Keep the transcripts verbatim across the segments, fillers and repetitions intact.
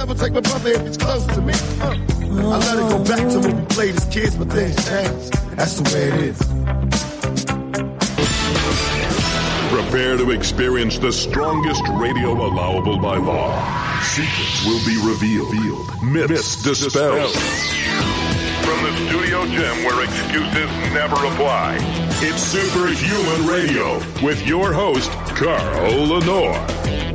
Never take my brother if he's close to me. Uh, I let it go back to when we played as kids, but things change. That's the way it is. Prepare to experience the strongest radio allowable by law. Secrets will be revealed. Myths, Myths dispelled. From the studio gym where excuses never apply, it's Superhuman Radio with your host, Carl Lenore.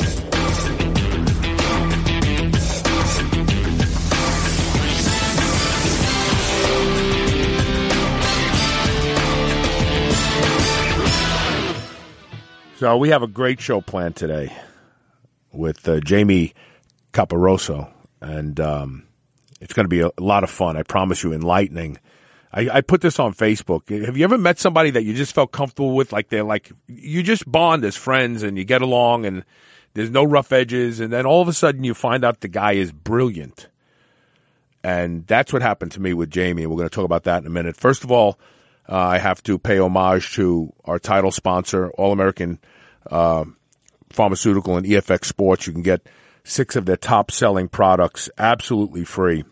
So we have a great show planned today with uh, Jamie Caparoso, and um, it's going to be a, a lot of fun. I promise you, enlightening. I, I put this on Facebook. Have you ever met somebody that you just felt comfortable with? Like they're like, you just bond as friends and you get along and there's no rough edges. And then all of a sudden you find out the guy is brilliant. And that's what happened to me with Jamie. And we're going to talk about that in a minute. First of all, uh, I have to pay homage to our title sponsor, All-American uh, Pharmaceutical and E F X Sports. You can get six of their top-selling products absolutely free.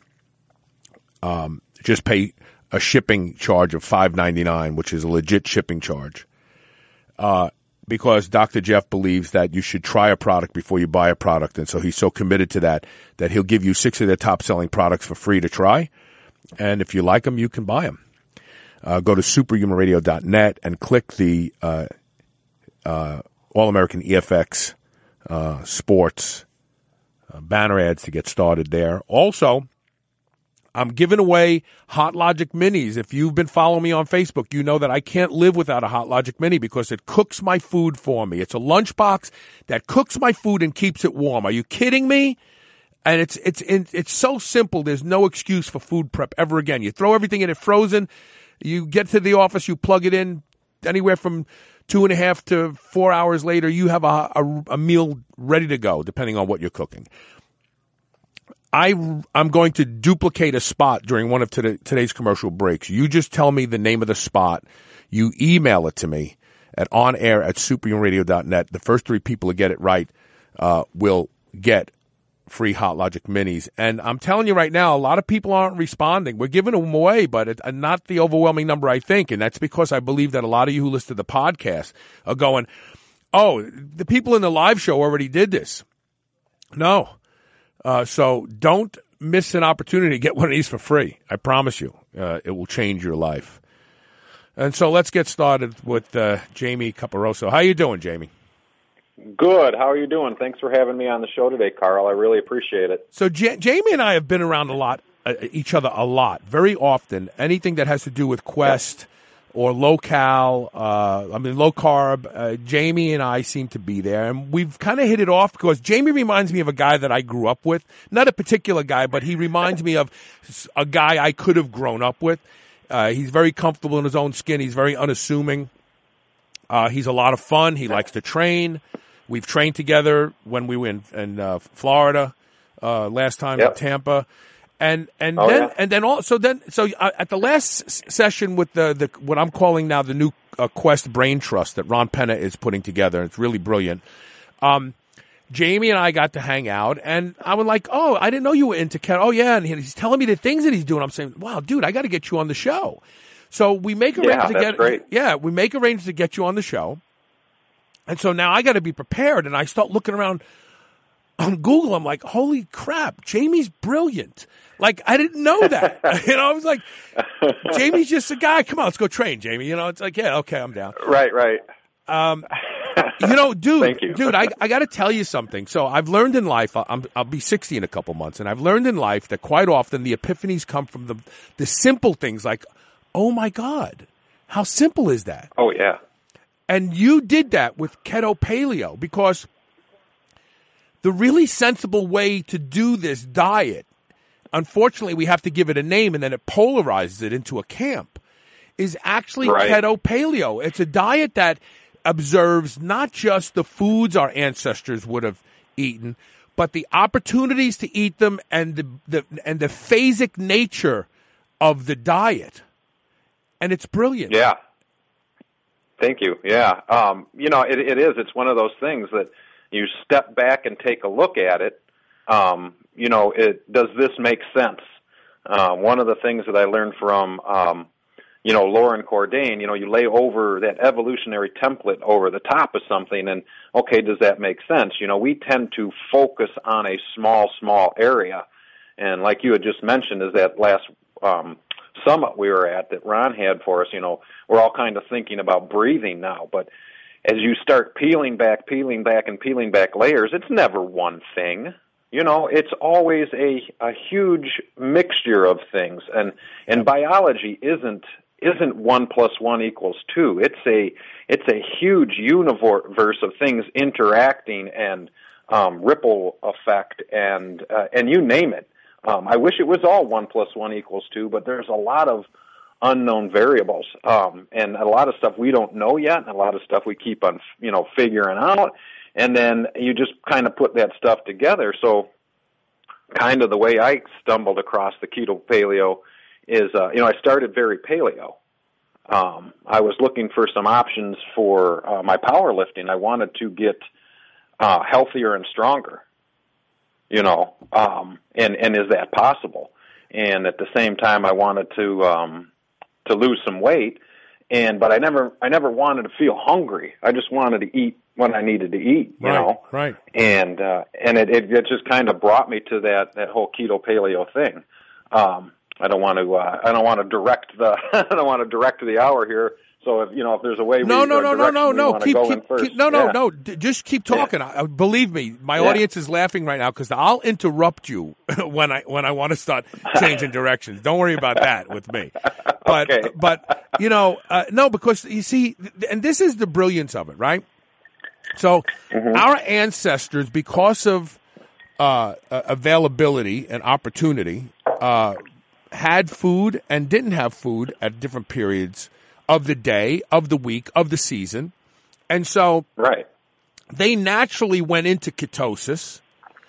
Um, just pay a shipping charge of five ninety-nine, which is a legit shipping charge. Uh, because Doctor Jeff believes that you should try a product before you buy a product. And so he's so committed to that, that he'll give you six of their top-selling products for free to try. And if you like them, you can buy them. Uh, go to superhuman radio dot net and click the uh, uh, All-American E F X uh, Sports uh, banner ads to get started there. Also, I'm giving away Hot Logic Minis. If you've been following me on Facebook, you know that I can't live without a Hot Logic Mini because it cooks my food for me. It's a lunchbox that cooks my food and keeps it warm. Are you kidding me? And it's it's it's so simple. There's no excuse for food prep ever again. You throw everything in it frozen. You get to the office, you plug it in, anywhere from two and a half to four hours later, you have a, a, a meal ready to go, depending on what you're cooking. I, I'm going to duplicate a spot during one of today, today's commercial breaks. You just tell me the name of the spot. You email it to me at onair at superhuman radio dot net. The first three people to get it right uh, will get free Hot Logic Minis. And I'm telling you right now, a lot of people aren't responding. We're giving them away, but it, uh, not the overwhelming number I think. And that's because I believe that a lot of you who listen to the podcast are going, oh, the people in the live show already did this. No. Uh, so don't miss an opportunity to get one of these for free. I promise you, uh, it will change your life. And so let's get started with uh, Jamie Caparoso. How you doing, Jamie? Good. How are you doing? Thanks for having me on the show today, Carl. I really appreciate it. So J- Jamie and I have been around a lot, uh, each other a lot, very often. Anything that has to do with Quest or low-cal, uh, I mean low-carb, uh, Jamie and I seem to be there. And we've kind of hit it off because Jamie reminds me of a guy that I grew up with. Not a particular guy, but he reminds me of a guy I could have grown up with. Uh, he's very comfortable in his own skin. He's very unassuming. Uh, he's a lot of fun. He likes to train. We've trained together when we were in, in uh, Florida uh, last time yep. in Tampa, and and oh, then yeah. and then also then so uh, at the last s- session with the, the what I'm calling now the new uh, Quest Brain Trust that Ron Penna is putting together. It's really brilliant. Um, Jamie and I got to hang out, and I was like, "Oh, I didn't know you were into keto." Oh yeah, and he's telling me the things that he's doing. I'm saying, "Wow, dude, I got to get you on the show." So we make arrangements yeah, to get great. yeah, we make arrangements to get you on the show. And so now I got to be prepared, and I start looking around on Google. I'm like, holy crap, Jamie's brilliant. Like, I didn't know that. you know, I was like, Jamie's just a guy. Come on, let's go train, Jamie. You know, it's like, yeah, okay, I'm down. Right, right. Um, you know, dude, Thank you. dude, I, I got to tell you something. So I've learned in life, I'm, I'll be sixty in a couple months, and I've learned in life that quite often the epiphanies come from the the simple things like, oh, my God, how simple is that? Oh, yeah. And you did that with keto paleo because the really sensible way to do this diet, unfortunately, we have to give it a name and then it polarizes it into a camp, is actually right. keto paleo. It's a diet that observes not just the foods our ancestors would have eaten, but the opportunities to eat them and the, the and the phasic nature of the diet. And it's brilliant. Yeah. Thank you. Yeah. Um, you know, it, it is. It's one of those things that you step back and take a look at it. Um, you know, it, does this make sense? Uh, one of the things that I learned from, um, you know, Loren Cordain, you know, you lay over that evolutionary template over the top of something, and, okay, does that make sense? You know, we tend to focus on a small, small area. And like you had just mentioned, is that last um, summit we were at that Ron had for us, you know, we're all kind of thinking about breathing now. But as you start peeling back, peeling back, and peeling back layers, it's never one thing. You know, it's always a, a huge mixture of things. And, and biology isn't isn't one plus one equals two. It's a it's a huge universe of things interacting and um, ripple effect and uh, and you name it. Um, I wish it was all one plus one equals two, but there's a lot of unknown variables um, and a lot of stuff we don't know yet, and a lot of stuff we keep on you know figuring out. And then you just kind of put that stuff together. So kind of the way I stumbled across the keto paleo is, uh, you know, I started very paleo. Um, I was looking for some options for uh, my powerlifting. I wanted to get uh, healthier and stronger, you know, um, and, and is that possible? And at the same time, I wanted to um, to lose some weight, and but I never I never wanted to feel hungry. I just wanted to eat when I needed to eat, you right, know. Right. And uh, and it, it it just kind of brought me to that that whole keto paleo thing. Um, I don't want to uh, I don't want to direct the I don't want to direct the hour here. So if you know if there's a way no we, no no no no no keep, go keep, in first. keep no no yeah. no D- just keep talking. Yeah. I, believe me, my yeah. audience is laughing right now because I'll interrupt you when I when I want to start changing directions. Don't worry about that with me. But okay. but you know uh, no because you see, and this is the brilliance of it, right? So mm-hmm. our ancestors, because of uh, availability and opportunity, uh, had food and didn't have food at different periods of the day, of the week, of the season. And so right. they naturally went into ketosis.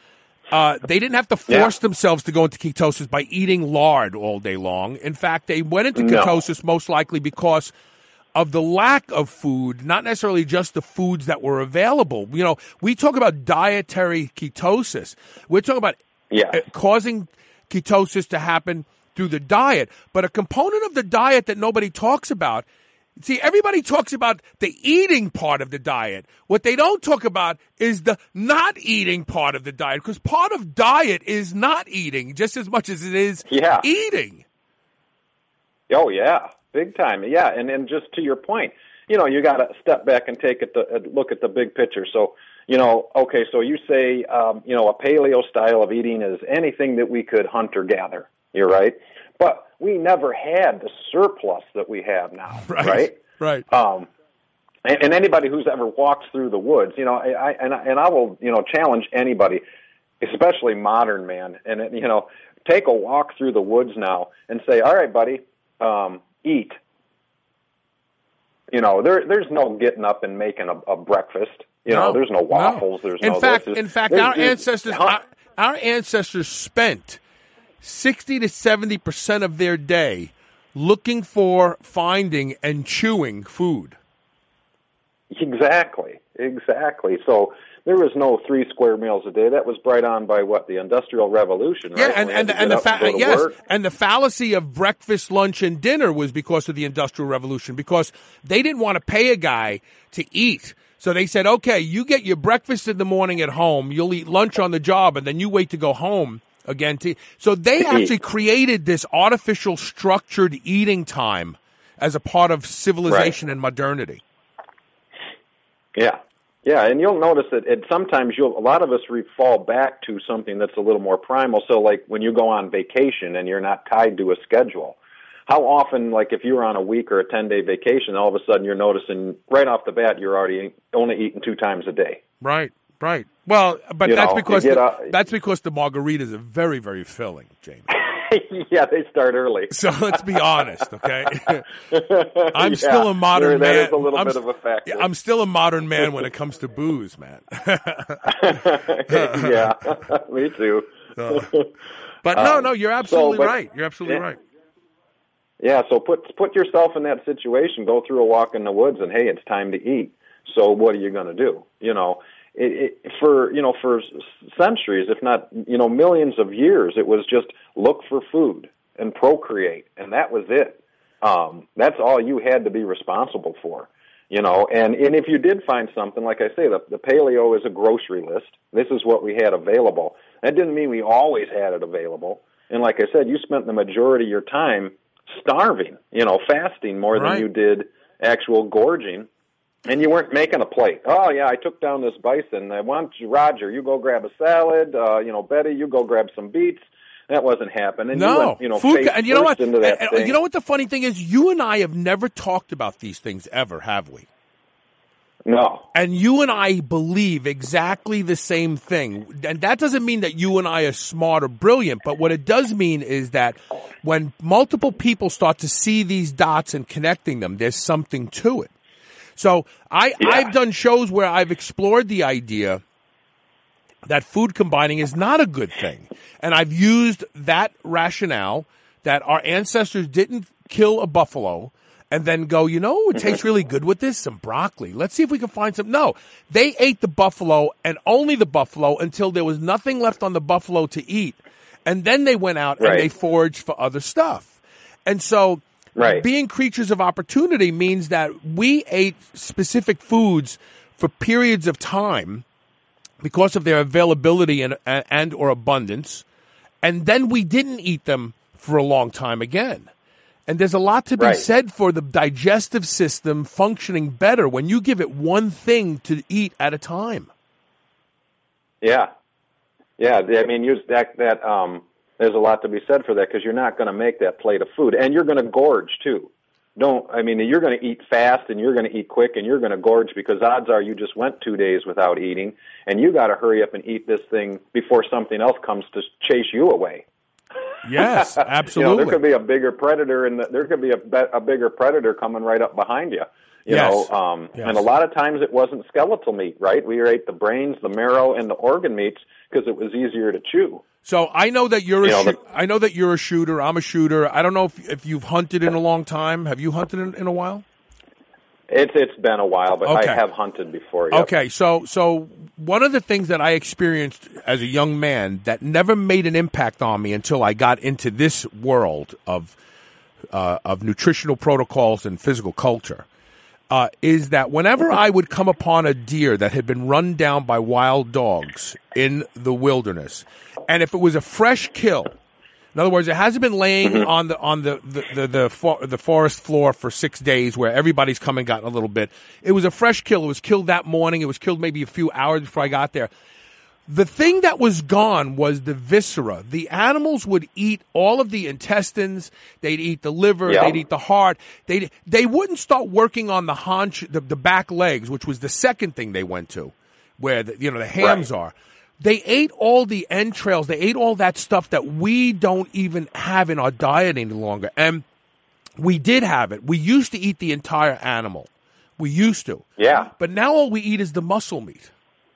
Uh, they didn't have to force yeah. themselves to go into ketosis by eating lard all day long. In fact, they went into no. ketosis most likely because of the lack of food, not necessarily just the foods that were available. You know, we talk about dietary ketosis. We're talking about yeah. causing ketosis to happen through the diet. But a component of the diet that nobody talks about, see, everybody talks about the eating part of the diet. What they don't talk about is the not eating part of the diet, because part of diet is not eating just as much as it is yeah. eating. Oh, yeah. Big time, yeah, and and just to your point, you know, you got to step back and take it to, look at the big picture. So, you know, okay, so you say, um, you know, a paleo style of eating is anything that we could hunt or gather. You're right, but we never had the surplus that we have now, right? Right. right. Um, and, and anybody who's ever walked through the woods, you know, I, I and I, and I will, you know, challenge anybody, especially modern man, and you know, take a walk through the woods now and say, all right, buddy. Um, eat. You know, there there's no getting up and making a, a breakfast. You no, know, there's no waffles. No. There's in no. Fact, this. in fact, there's, our there's, ancestors, huh? our, our ancestors spent sixty to seventy percent of their day looking for, finding, and chewing food. Exactly, exactly. So there was no three square meals a day. That was brought on by what, the Industrial Revolution, right? Yeah, and and, and the fa- and yes, work. and the fallacy of breakfast, lunch, and dinner was because of the Industrial Revolution, because they didn't want to pay a guy to eat. So they said, okay, you get your breakfast in the morning at home, you'll eat lunch on the job, and then you wait to go home again. To so they actually created this artificial structured eating time as a part of civilization right. and modernity. Yeah. Yeah, and you'll notice that it, sometimes you'll, a lot of us re- fall back to something that's a little more primal. So, like, when you go on vacation and you're not tied to a schedule, how often, like, if you were on a week or a ten-day vacation, all of a sudden you're noticing right off the bat you're already only eating two times a day. Right, right. Well, but you that's know, because the, out, that's because the margaritas are very, very filling, Jamie. Yeah, they start early. So let's be honest, okay? I'm yeah, still a modern there, man. That is a little I'm, bit of a factor. I'm still a modern man when it comes to booze, man. Yeah, me too. So, but no, um, no, you're absolutely so, but, right. You're absolutely yeah, right. Yeah, so put put yourself in that situation. Go through a walk in the woods, and hey, it's time to eat. So what are you going to do? You know, it, it, for you know for centuries, if not you know millions of years, it was just look for food and procreate, and that was it. Um, that's all you had to be responsible for. You know, and, and if you did find something, like I say, the, the paleo is a grocery list. This is what we had available. That didn't mean we always had it available. And like I said, you spent the majority of your time starving, you know, fasting more right. than you did actual gorging. And you weren't making a plate. Oh, yeah, I took down this bison. I want you, Roger, you go grab a salad. Uh, you know, Betty, you go grab some beets. That wasn't happening. No, you went, you know, food, and you know what? Into that and, thing. You know what the funny thing is? You and I have never talked about these things ever, have we? No. And you and I believe exactly the same thing. And that doesn't mean that you and I are smart or brilliant, but what it does mean is that when multiple people start to see these dots and connecting them, there's something to it. So I, yeah. I've done shows where I've explored the idea that food combining is not a good thing. And I've used that rationale that our ancestors didn't kill a buffalo and then go, you know, it tastes really good with this, some broccoli. Let's see if we can find some. No, they ate the buffalo and only the buffalo until there was nothing left on the buffalo to eat. And then they went out right. and they foraged for other stuff. And so right. being creatures of opportunity means that we ate specific foods for periods of time because of their availability and, and or abundance, and then we didn't eat them for a long time again. And there's a lot to be right. said for the digestive system functioning better when you give it one thing to eat at a time. Yeah. Yeah, I mean, use that, that um, there's a lot to be said for that because you're not going to make that plate of food, and you're going to gorge, too. Don't, I mean, you're going to eat fast and you're going to eat quick and you're going to gorge because odds are you just went two days without eating and you got to hurry up and eat this thing before something else comes to chase you away. Yes, absolutely. You know, there could be a bigger predator and the, there could be a, a bigger predator coming right up behind you. You yes. know, um, yes. and a lot of times it wasn't skeletal meat, right? We ate the brains, the marrow, and the organ meats because it was easier to chew. So I know that you're a you know, shoo- the, I know that you're a shooter. I'm a shooter. I don't know if if you've hunted in a long time. Have you hunted in, in a while? It's it's been a while, but okay. I have hunted before. Yep. Okay, so so one of the things that I experienced as a young man that never made an impact on me until I got into this world of uh, of nutritional protocols and physical culture uh, is that whenever I would come upon a deer that had been run down by wild dogs in the wilderness, and if it was a fresh kill, in other words, it hasn't been laying mm-hmm. on the on the the the, the, for, the forest floor for six days where everybody's come and gotten a little bit. It was a fresh kill. It was killed that morning. It was killed maybe a few hours before I got there. The thing that was gone was the viscera. The animals would eat all of the intestines. They'd eat the liver. Yeah. They'd eat the heart. They they wouldn't start working on the haunch, the, the back legs, which was the second thing they went to, where the, you know the hams right. are. They ate all the entrails. They ate all that stuff that we don't even have in our diet any longer. And we did have it. We used to eat the entire animal. We used to. Yeah. But now all we eat is the muscle meat.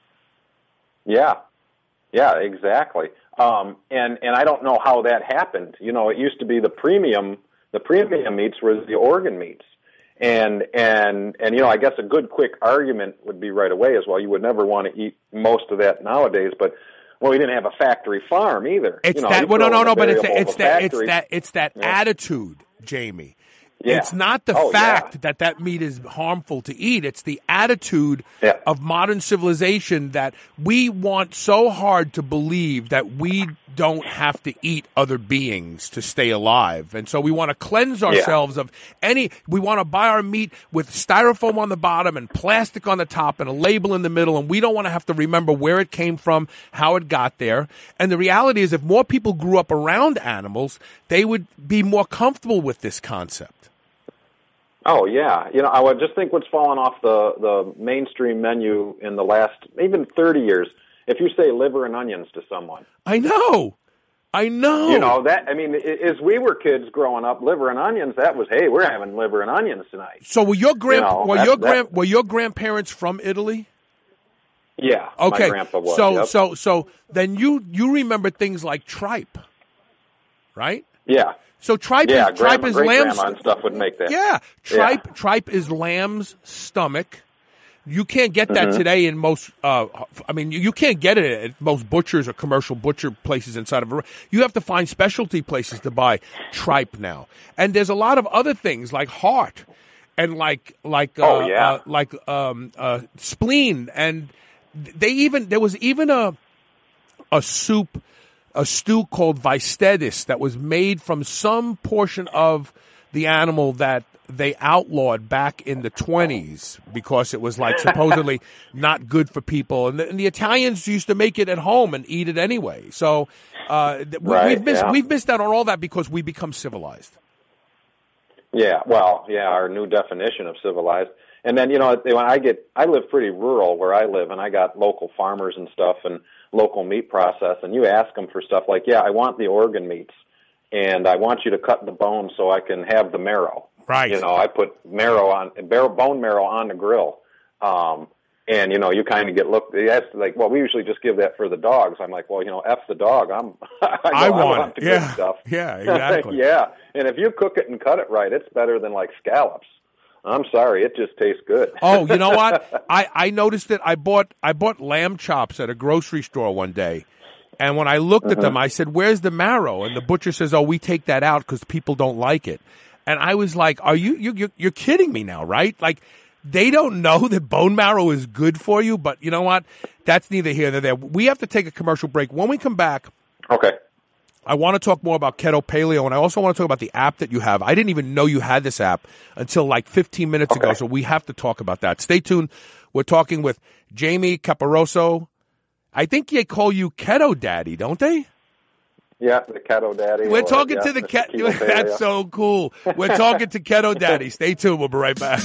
Yeah. Yeah, exactly. Um, and, and I don't know how that happened. You know, it used to be the premium, the premium meats was the organ meats. And, and, and, you know, I guess a good quick argument would be right away as well. You would never want to eat most of that nowadays, but, well, we didn't have a factory farm either. It's you know, that, well, no, no, no, but it's, it's that, it's factory. that, it's that yeah. attitude, Jamie. Yeah. It's not the oh, fact yeah. that that meat is harmful to eat. It's the attitude yeah. of modern civilization that we want so hard to believe that we don't have to eat other beings to stay alive. And so we want to cleanse ourselves yeah. of any, we want to buy our meat with styrofoam on the bottom and plastic on the top and a label in the middle. And we don't want to have to remember where it came from, how it got there. And the reality is if more people grew up around animals, they would be more comfortable with this concept. Oh, yeah. You know, I would just think what's fallen off the, the mainstream menu in the last even thirty years, if you say liver and onions to someone. I know. I know. You know, that, I mean, as we were kids growing up, liver and onions, that was, hey, we're having liver and onions tonight. So were your grand, you know, were that, your that, grand, were your grandparents from Italy? Yeah. Okay. My grandpa was. So, yep. so, so then you, you remember things like tripe, right? Yeah. So tripe yeah, is tripe grandma, is great lamb's grandma and stuff would make that. Yeah, tripe yeah. tripe is lamb's stomach, You can't get that mm-hmm. today in most, uh, I mean, you can't get it at most butchers or commercial butcher places inside of a, you have to find specialty places to buy tripe now. And there's a lot of other things like heart and like, like, uh, oh, yeah. uh, like, um, uh, spleen. And they even, there was even a, a soup, a stew called Vistedis that was made from some portion of the animal that they outlawed back in the twenties because it was like supposedly not good for people. And the, and the Italians used to make it at home and eat it anyway. So uh, we, right, we've missed yeah. we've missed out on all that because we become civilized. Yeah, well, yeah, our new definition of civilized. And then, you know, when I get, I live pretty rural where I live, and I got local farmers and stuff and local meat process, and you ask them for stuff like, yeah, I want the organ meats, and I want you to cut the bone so I can have the marrow. Right. You know, I put marrow on, bone marrow on the grill. Um, and, you know, you kind of get looked, that's like, well, we usually just give that for the dogs. I'm like, well, you know, F the dog. I'm, I, go, I, want I want the yeah. good stuff. Yeah, exactly. yeah. And if you cook it and cut it right, it's better than like scallops. I'm sorry, it just tastes good. Oh, you know what? I, I noticed it. I bought, I bought lamb chops at a grocery store one day. And when I looked mm-hmm. at them, I said, where's the marrow? And the butcher says, oh, we take that out because people don't like it. And I was like, are you, you, you're kidding me now, right? Like, they don't know that bone marrow is good for you, but you know what? That's neither here nor there. We have to take a commercial break. When we come back, okay, I want to talk more about Keto Paleo, and I also want to talk about the app that you have. I didn't even know you had this app until like fifteen minutes okay. ago, so we have to talk about that. Stay tuned. We're talking with Jamie Caparoso. I think they call you Keto Daddy, don't they? Yeah, the Keto Daddy. We're or, talking yeah, to the Keto. Keto. That's so cool. We're talking to Keto Daddy. Stay tuned. We'll be right back.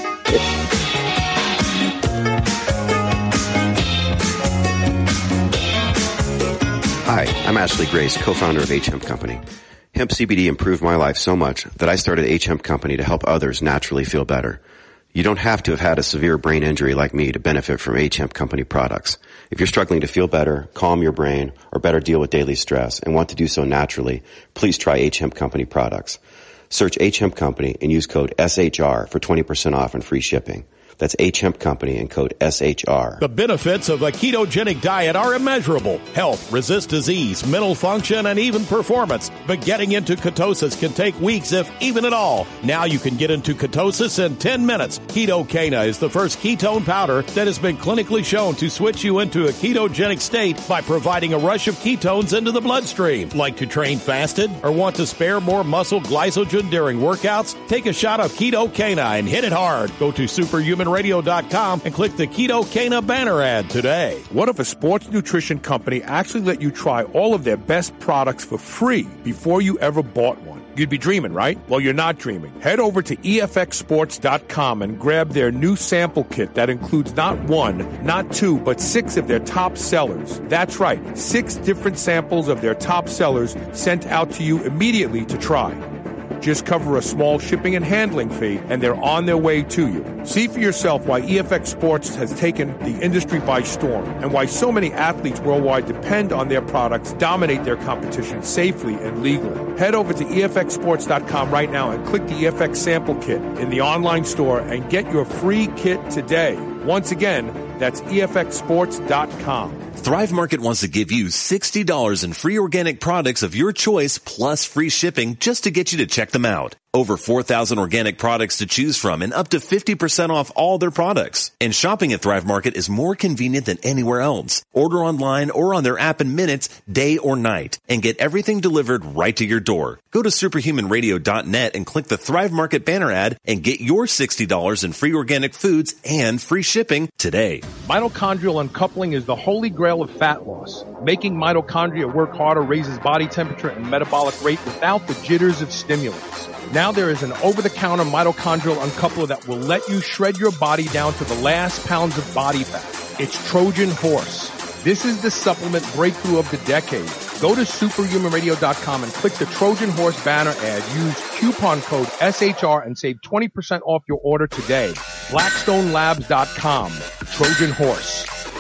Hi, I'm Ashley Grace, co-founder of H Hemp Company. Hemp C B D improved my life so much that I started H Hemp Company to help others naturally feel better. You don't have to have had a severe brain injury like me to benefit from H Hemp Company products. If you're struggling to feel better, calm your brain, or better deal with daily stress and want to do so naturally, please try H Hemp Company products. Search H Hemp Company and use code S H R for twenty percent off and free shipping. That's H Hemp Company and code S H R. The benefits of a ketogenic diet are immeasurable. Health, resist disease, mental function, and even performance. But getting into ketosis can take weeks, if even at all. Now you can get into ketosis in ten minutes. Ketocana is the first ketone powder that has been clinically shown to switch you into a ketogenic state by providing a rush of ketones into the bloodstream. Like to train fasted or want to spare more muscle glycogen during workouts? Take a shot of Ketocana and hit it hard. Go to superhuman radio dot com and click the Ketocana banner ad today. What if a sports nutrition company actually let you try all of their best products for free before you ever bought one? You'd be dreaming, right? Well, you're not dreaming. Head over to E F X sports dot com and grab their new sample kit that includes not one, not two, but six of their top sellers. That's right, six different samples of their top sellers sent out to you immediately to try. Just cover a small shipping and handling fee, and they're on their way to you. See for yourself why E F X Sports has taken the industry by storm and why so many athletes worldwide depend on their products, dominate their competition safely and legally. Head over to E F X sports dot com right now and click the E F X sample kit in the online store and get your free kit today. Once again, that's E F X sports dot com. Thrive Market wants to give you sixty dollars in free organic products of your choice plus free shipping just to get you to check them out. Over four thousand organic products to choose from and up to fifty percent off all their products. And shopping at Thrive Market is more convenient than anywhere else. Order online or on their app in minutes, day or night, and get everything delivered right to your door. Go to superhuman radio dot net and click the Thrive Market banner ad and get your sixty dollars in free organic foods and free shipping today. Mitochondrial uncoupling is the holy grail of fat loss. Making mitochondria work harder raises body temperature and metabolic rate without the jitters of stimulants. Now there is an over-the-counter mitochondrial uncoupler that will let you shred your body down to the last pounds of body fat. It's Trojan Horse. This is the supplement breakthrough of the decade. Go to superhuman radio dot com and click the Trojan Horse banner ad. Use coupon code S H R and save twenty percent off your order today. blackstone labs dot com. Trojan Horse.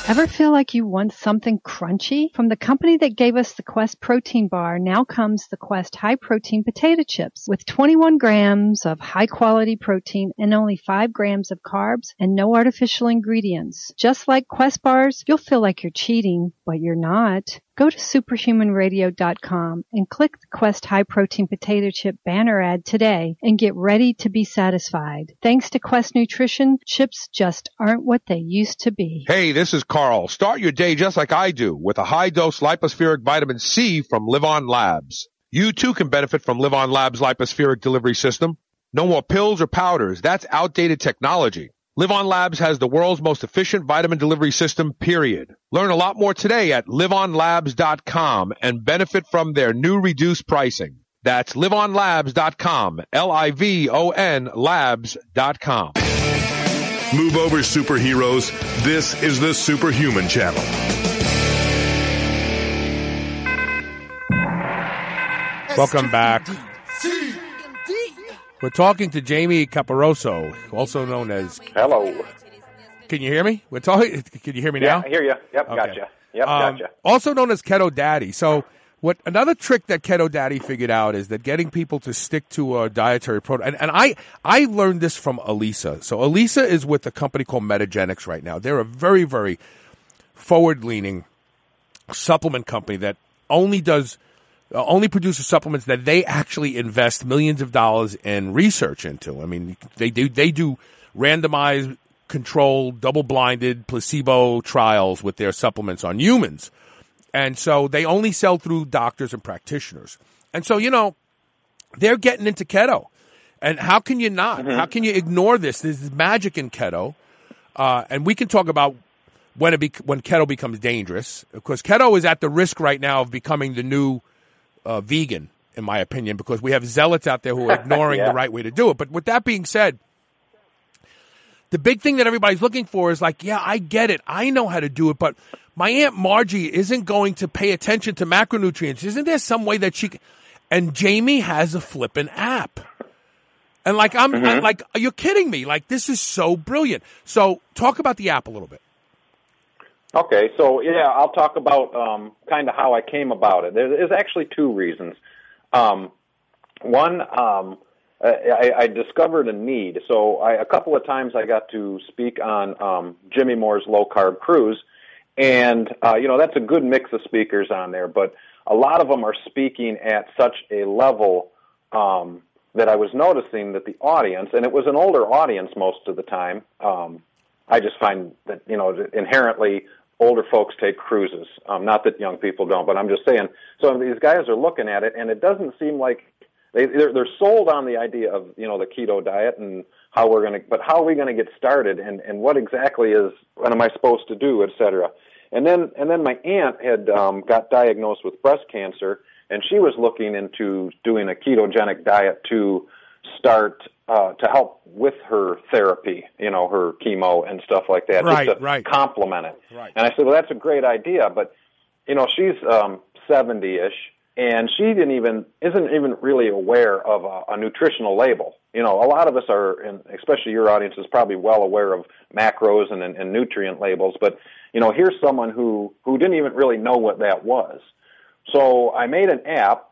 Ever feel like you want something crunchy? From the company that gave us the Quest protein bar, now comes the Quest high protein potato chips with twenty-one grams of high quality protein and only five grams of carbs and no artificial ingredients. Just like Quest bars, you'll feel like you're cheating, but you're not. Go to superhuman radio dot com and click the Quest high protein potato chip banner ad today and get ready to be satisfied. Thanks to Quest Nutrition, chips just aren't what they used to be. Hey, this is Carl. Start your day just like I do with a high-dose lipospheric vitamin C from Live On Labs. You too can benefit from Live On Labs lipospheric delivery system. No more pills or powders. That's outdated technology. Live On Labs has the world's most efficient vitamin delivery system, period. Learn a lot more today at live on labs dot com and benefit from their new reduced pricing. That's live on labs dot com, L I V O N labs dot com. Move over, superheroes. This is the Superhuman Channel. Welcome back. We're talking to Jamie Caparoso, also known as... Hello. Can you hear me? We're talking. Can you hear me yeah, now? I hear you. Yep, okay. Gotcha. Yep, um, gotcha. Also known as Keto Daddy. So, what another trick that Keto Daddy figured out is that getting people to stick to a dietary protocol. And, and I I learned this from Elisa. So, Elisa is with a company called Metagenics right now. They're a very, very forward-leaning supplement company that only does... Uh, only produces supplements that they actually invest millions of dollars in research into. I mean, they do they do randomized, controlled, double-blinded, placebo trials with their supplements on humans. And so they only sell through doctors and practitioners. And so, you know, they're getting into keto. And how can you not? Mm-hmm. How can you ignore this? There's magic in keto. Uh, and we can talk about when it be- when keto becomes dangerous. Because keto is at the risk right now of becoming the new Uh, vegan, in my opinion, because we have zealots out there who are ignoring yeah. the right way to do it. But with that being said, the big thing that everybody's looking for is like, yeah, I get it. I know how to do it, but my Aunt Margie isn't going to pay attention to macronutrients. Isn't there some way that she can? And Jamie has a flippin' app. And like, I'm, mm-hmm. I'm like, are you kidding me? Like, this is so brilliant. So talk about the app a little bit. Okay, so yeah, I'll talk about um, kind of how I came about it. There's actually two reasons. Um, one, um, I, I discovered a need. So I, a couple of times I got to speak on um, Jimmy Moore's Low Carb Cruise, and uh, you know that's a good mix of speakers on there. But a lot of them are speaking at such a level um, that I was noticing that the audience, and it was an older audience most of the time. Um, I just find that you know inherently. Older folks take cruises. Um, not that young people don't, but I'm just saying. So these guys are looking at it, and it doesn't seem like they, they're, they're sold on the idea of you know the keto diet and how we're going to. But how are we going to get started, and, and what exactly is what am I supposed to do, et cetera. And then and then my aunt had um, got diagnosed with breast cancer, and she was looking into doing a ketogenic diet to start uh, to help with her therapy, you know, her chemo and stuff like that, right, just to right. complement it. Right. And I said, well, that's a great idea, but, you know, she's um, seventy-ish, and she didn't even isn't even really aware of a, a nutritional label. You know, a lot of us are, and especially your audience is probably well aware of macros and, and, and nutrient labels, but, you know, here's someone who, who didn't even really know what that was. So I made an app.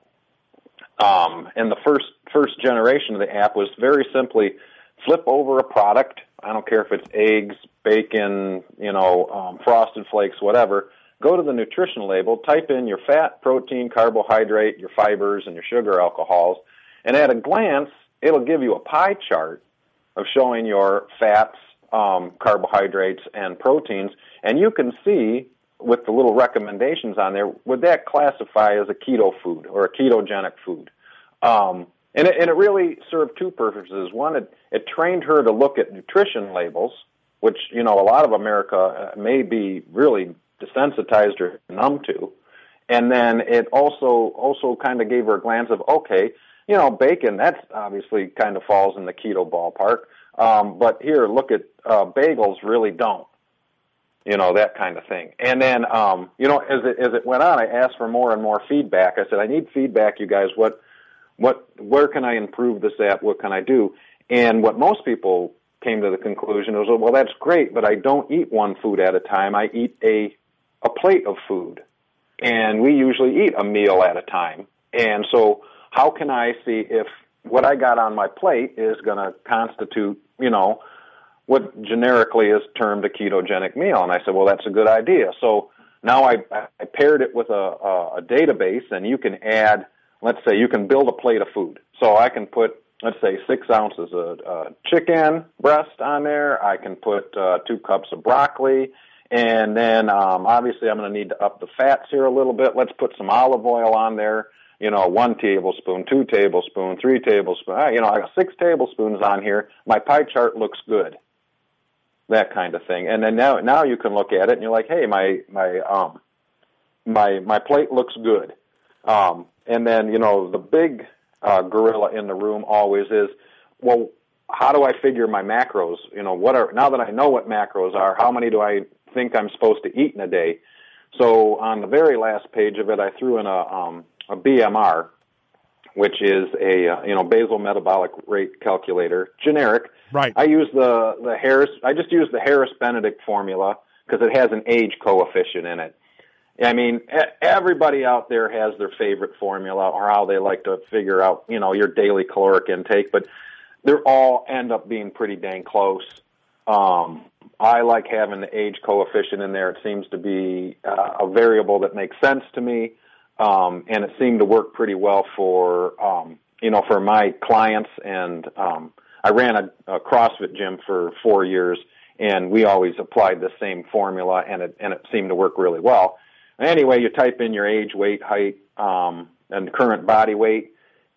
Um, and the first first generation of the app was very simply flip over a product. I don't care if it's eggs, bacon, you know, um, Frosted Flakes, whatever. Go to the nutrition label, type in your fat, protein, carbohydrate, your fibers, and your sugar alcohols, and at a glance, it'll give you a pie chart of showing your fats, um, carbohydrates, and proteins, and you can see with the little recommendations on there, would that classify as a keto food or a ketogenic food? Um, and, it, and it really served two purposes. One, it, it trained her to look at nutrition labels, which, you know, a lot of America may be really desensitized or numb to. And then it also also kind of gave her a glance of, okay, you know, bacon, that's obviously kind of falls in the keto ballpark. Um, but here, look at uh, bagels really don't. You know, that kind of thing. And then, um, you know, as it, as it went on, I asked for more and more feedback. I said, I need feedback, you guys. What, what, where can I improve this app? What can I do? And what most people came to the conclusion, it was, well, that's great, but I don't eat one food at a time. I eat a a plate of food. And we usually eat a meal at a time. And so how can I see if what I got on my plate is going to constitute, you know, what generically is termed a ketogenic meal? And I said, well, that's a good idea. So now I, I paired it with a, a, a database, and you can add, let's say, you can build a plate of food. So I can put, let's say, six ounces of uh, chicken breast on there. I can put uh, two cups of broccoli. And then, um, obviously, I'm going to need to up the fats here a little bit. Let's put some olive oil on there. You know, one tablespoon, two tablespoons, three tablespoons. You know, I got six tablespoons on here. My pie chart looks good. That kind of thing. And then now, now you can look at it and you're like, hey, my my um my my plate looks good. Um, and then, you know, the big uh, gorilla in the room always is, well, how do I figure my macros? You know, what are now that I know what macros are, how many do I think I'm supposed to eat in a day? So on the very last page of it, I threw in a um, a B M R, which is a uh, you know basal metabolic rate calculator, generic. Right. I use the the Harris. I just use the Harris-Benedict formula because it has an age coefficient in it. I mean, everybody out there has their favorite formula or how they like to figure out you know your daily caloric intake, but they all end up being pretty dang close. Um, I like having the age coefficient in there. It seems to be uh, a variable that makes sense to me. Um, and it seemed to work pretty well for, um, you know, for my clients. And um, I ran a, a CrossFit gym for four years, and we always applied the same formula, and it and it seemed to work really well. Anyway, you type in your age, weight, height, um, and current body weight,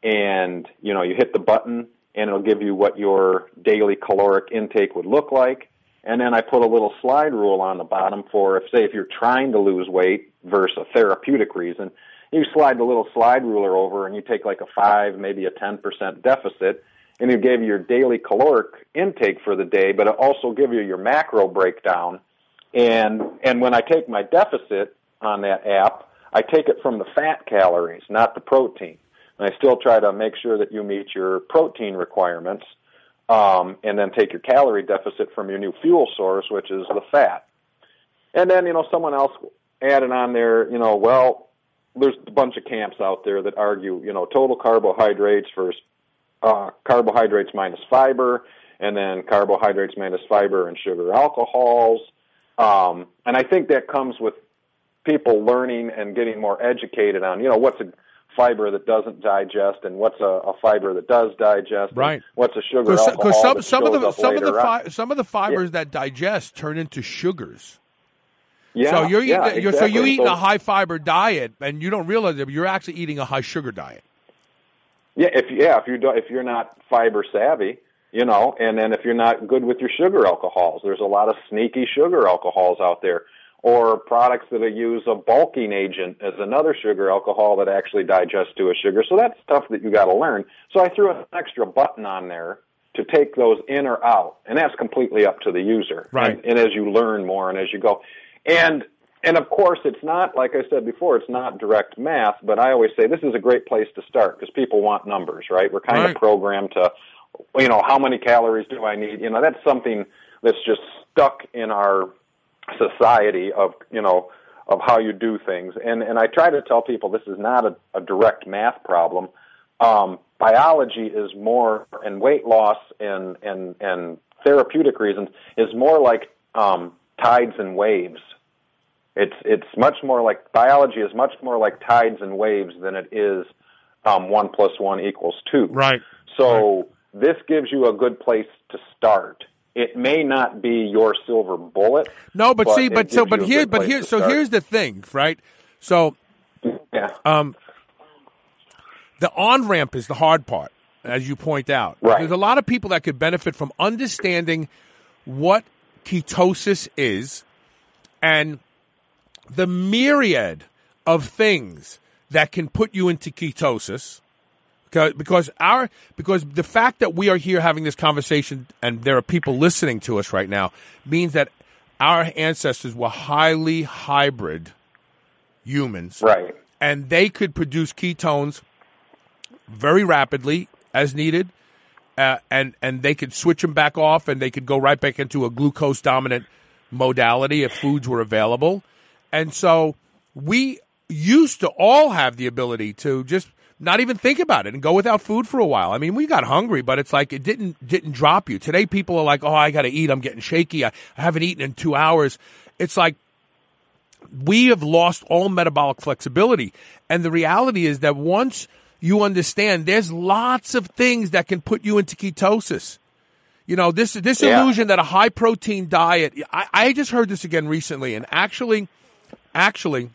and you know, you hit the button, and it'll give you what your daily caloric intake would look like. And then I put a little slide rule on the bottom for, if say, if you're trying to lose weight versus a therapeutic reason, you slide the little slide ruler over and you take like a five, maybe a ten percent deficit, and you give you your daily caloric intake for the day, but it also give you your macro breakdown. And and when I take my deficit on that app, I take it from the fat calories, not the protein. And I still try to make sure that you meet your protein requirements. Um, and then take your calorie deficit from your new fuel source, which is the fat. And then, you know, someone else added on there, you know, well, there's a bunch of camps out there that argue, you know, total carbohydrates versus uh, carbohydrates minus fiber, and then carbohydrates minus fiber and sugar alcohols. Um, and I think that comes with people learning and getting more educated on, you know, what's a fiber that doesn't digest and what's a, a fiber that does digest, right? What's a sugar alcohol? Because some, that some of the some of the fi- some of the fibers yeah. that digest turn into sugars. Yeah, so you're, yeah, eating, you're exactly. so you're eating so, a high fiber diet, and you don't realize it, but you're actually eating a high sugar diet. Yeah, if yeah, if you do, if you're not fiber savvy, you know, and then if you're not good with your sugar alcohols, there's a lot of sneaky sugar alcohols out there. Or products that use a bulking agent as another sugar alcohol that actually digests to a sugar. So that's stuff that you got to learn. So I threw an extra button on there to take those in or out, and that's completely up to the user. Right. And, and as you learn more and as you go. And, and of course, it's not, like I said before, it's not direct math, but I always say this is a great place to start because people want numbers, right? We're kind right. of programmed to, you know, how many calories do I need? You know, that's something that's just stuck in our society of, you know, of how you do things. And and I try to tell people this is not a, a direct math problem. Um, biology is more, and weight loss and, and, and therapeutic reasons is more like um, tides and waves. It's it's much more like, biology is much more like tides and waves than it is um, one plus one equals two. Right. So right. this gives you a good place to start. It may not be your silver bullet. No, but, but see, but so, but here, but here, so start. here's the thing, right? So, yeah, um, the on ramp is the hard part, as you point out. Right. There's a lot of people that could benefit from understanding what ketosis is and the myriad of things that can put you into ketosis. Because our because the fact that we are here having this conversation and there are people listening to us right now means that our ancestors were highly hybrid humans. Right. And they could produce ketones very rapidly as needed uh, and and they could switch them back off, and they could go right back into a glucose dominant modality if foods were available. And so we used to all have the ability to just not even think about it and go without food for a while. I mean, we got hungry, but it's like it didn't didn't drop you. Today, people are like, oh, I got to eat. I'm getting shaky. I, I haven't eaten in two hours. It's like we have lost all metabolic flexibility. And the reality is that once you understand there's lots of things that can put you into ketosis. You know, this this yeah. illusion that a high-protein diet, I, I just heard this again recently, and actually, actually,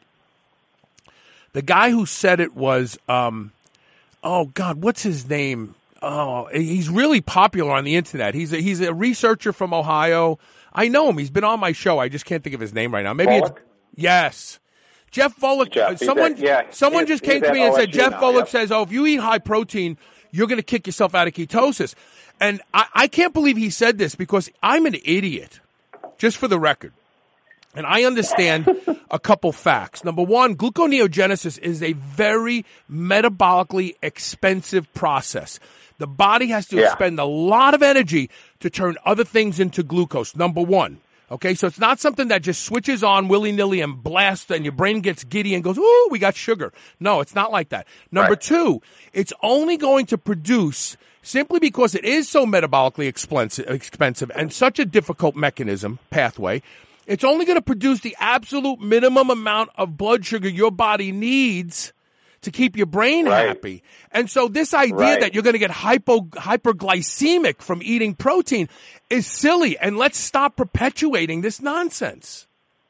the guy who said it was, um, oh, God, what's his name? Oh, he's really popular on the Internet. He's a, he's a researcher from Ohio. I know him. He's been on my show. I just can't think of his name right now. Maybe Volek? it's, yes. Jeff Volek. Jeff, someone at, yeah, someone just came to me and said, Jeff now, Volek yep. says, oh, if you eat high protein, you're going to kick yourself out of ketosis. And I, I can't believe he said this because I'm an idiot, just for the record. And I understand a couple facts. Number one, gluconeogenesis is a very metabolically expensive process. The body has to yeah. expend a lot of energy to turn other things into glucose, number one. Okay, so it's not something that just switches on willy-nilly and blasts and your brain gets giddy and goes, ooh, we got sugar. No, it's not like that. Number right. two, it's only going to produce, simply because it is so metabolically expensive and such a difficult mechanism, pathway, it's only going to produce the absolute minimum amount of blood sugar your body needs to keep your brain right. happy. And so this idea right. that you're going to get hypo, hyperglycemic from eating protein is silly. And let's stop perpetuating this nonsense.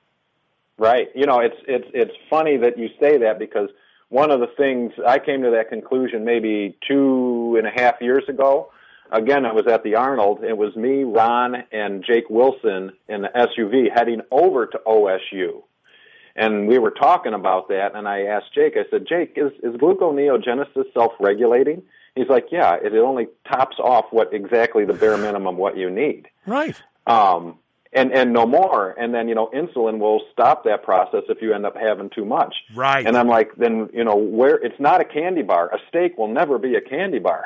Right. You know, it's it's it's funny that you say that, because one of the things I came to that conclusion maybe two and a half years ago. Again, I was at the Arnold. It was me, Ron, and Jake Wilson in the S U V heading over to O S U. And we were talking about that, and I asked Jake, I said, Jake, is, is gluconeogenesis self-regulating? He's like, yeah, it only tops off what exactly the bare minimum what you need. Right. Um, and, and no more. And then, you know, insulin will stop that process if you end up having too much. Right. And I'm like, then, you know, where it's not a candy bar. A steak will never be a candy bar.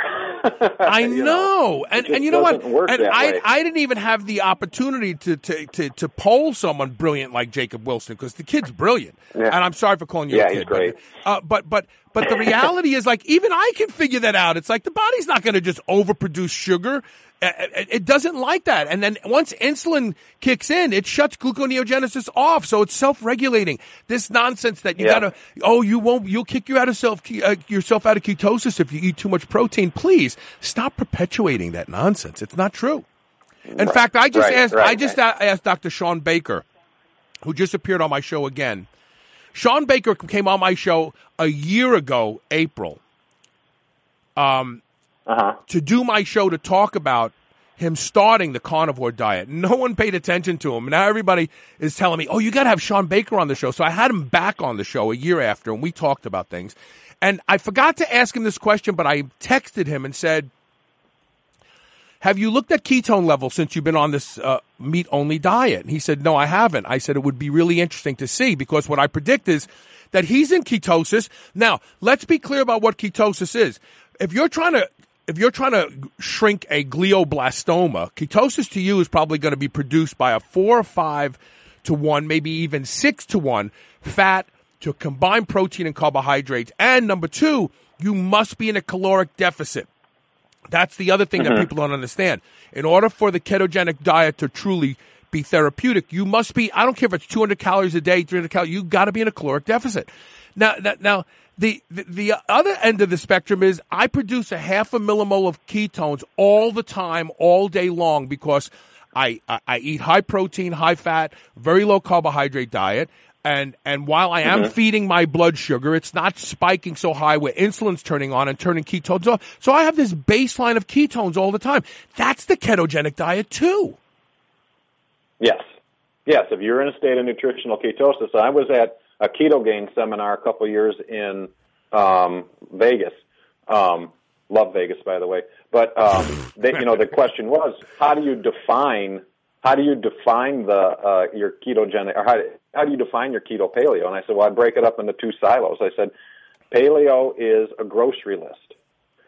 I know. know. And, and you know what? Work and that I way. I didn't even have the opportunity to, to, to, to poll someone brilliant like Jacob Wilson, because the kid's brilliant. Yeah. And I'm sorry for calling you yeah, a kid. he's great. But, uh, but, but, but the reality is, like, even I can figure that out. It's like the body's not going to just overproduce sugar. It doesn't like that. And then once insulin kicks in, it shuts gluconeogenesis off. So it's self-regulating. This nonsense that you yeah. gotta, oh, you won't, you'll kick you out of self, uh, yourself out of ketosis if you eat too much protein. Please stop perpetuating that nonsense. It's not true. In right. fact, I just right. asked, right. I just right. asked Doctor Sean Baker, who just appeared on my show again. Sean Baker came on my show a year ago, April. Um, Uh-huh. to do my show to talk about him starting the carnivore diet. No one paid attention to him. Now everybody is telling me, oh, you got to have Sean Baker on the show. So I had him back on the show a year after, and we talked about things. And I forgot to ask him this question, but I texted him and said, have you looked at ketone levels since you've been on this uh, meat-only diet? And he said, no, I haven't. I said it would be really interesting to see, because what I predict is that he's in ketosis. Now, let's be clear about what ketosis is. If you're trying to If you're trying to shrink a glioblastoma, ketosis to you is probably going to be produced by a four or five to one, maybe even six to one fat to combine protein and carbohydrates. And number two, you must be in a caloric deficit. That's the other thing mm-hmm. that people don't understand. In order for the ketogenic diet to truly be therapeutic, you must be, I don't care if it's two hundred calories a day, three hundred calories, you got to be in a caloric deficit. Now, now, now The, the the other end of the spectrum is I produce a half a millimole of ketones all the time, all day long, because I, I, I eat high protein, high fat, very low carbohydrate diet. And, and while I am mm-hmm. feeding my blood sugar, it's not spiking so high where insulin's turning on and turning ketones off. So I have this baseline of ketones all the time. That's the ketogenic diet too. Yes. Yes. If you're in a state of nutritional ketosis, I was at a Ketogain seminar a couple years in um, Vegas. Um, love Vegas, by the way. But um, they, you know, the question was, how do you define how do you define the uh, your ketogenic, or how do, how do you define your keto paleo? And I said, well, I break it up into two silos. I said, paleo is a grocery list.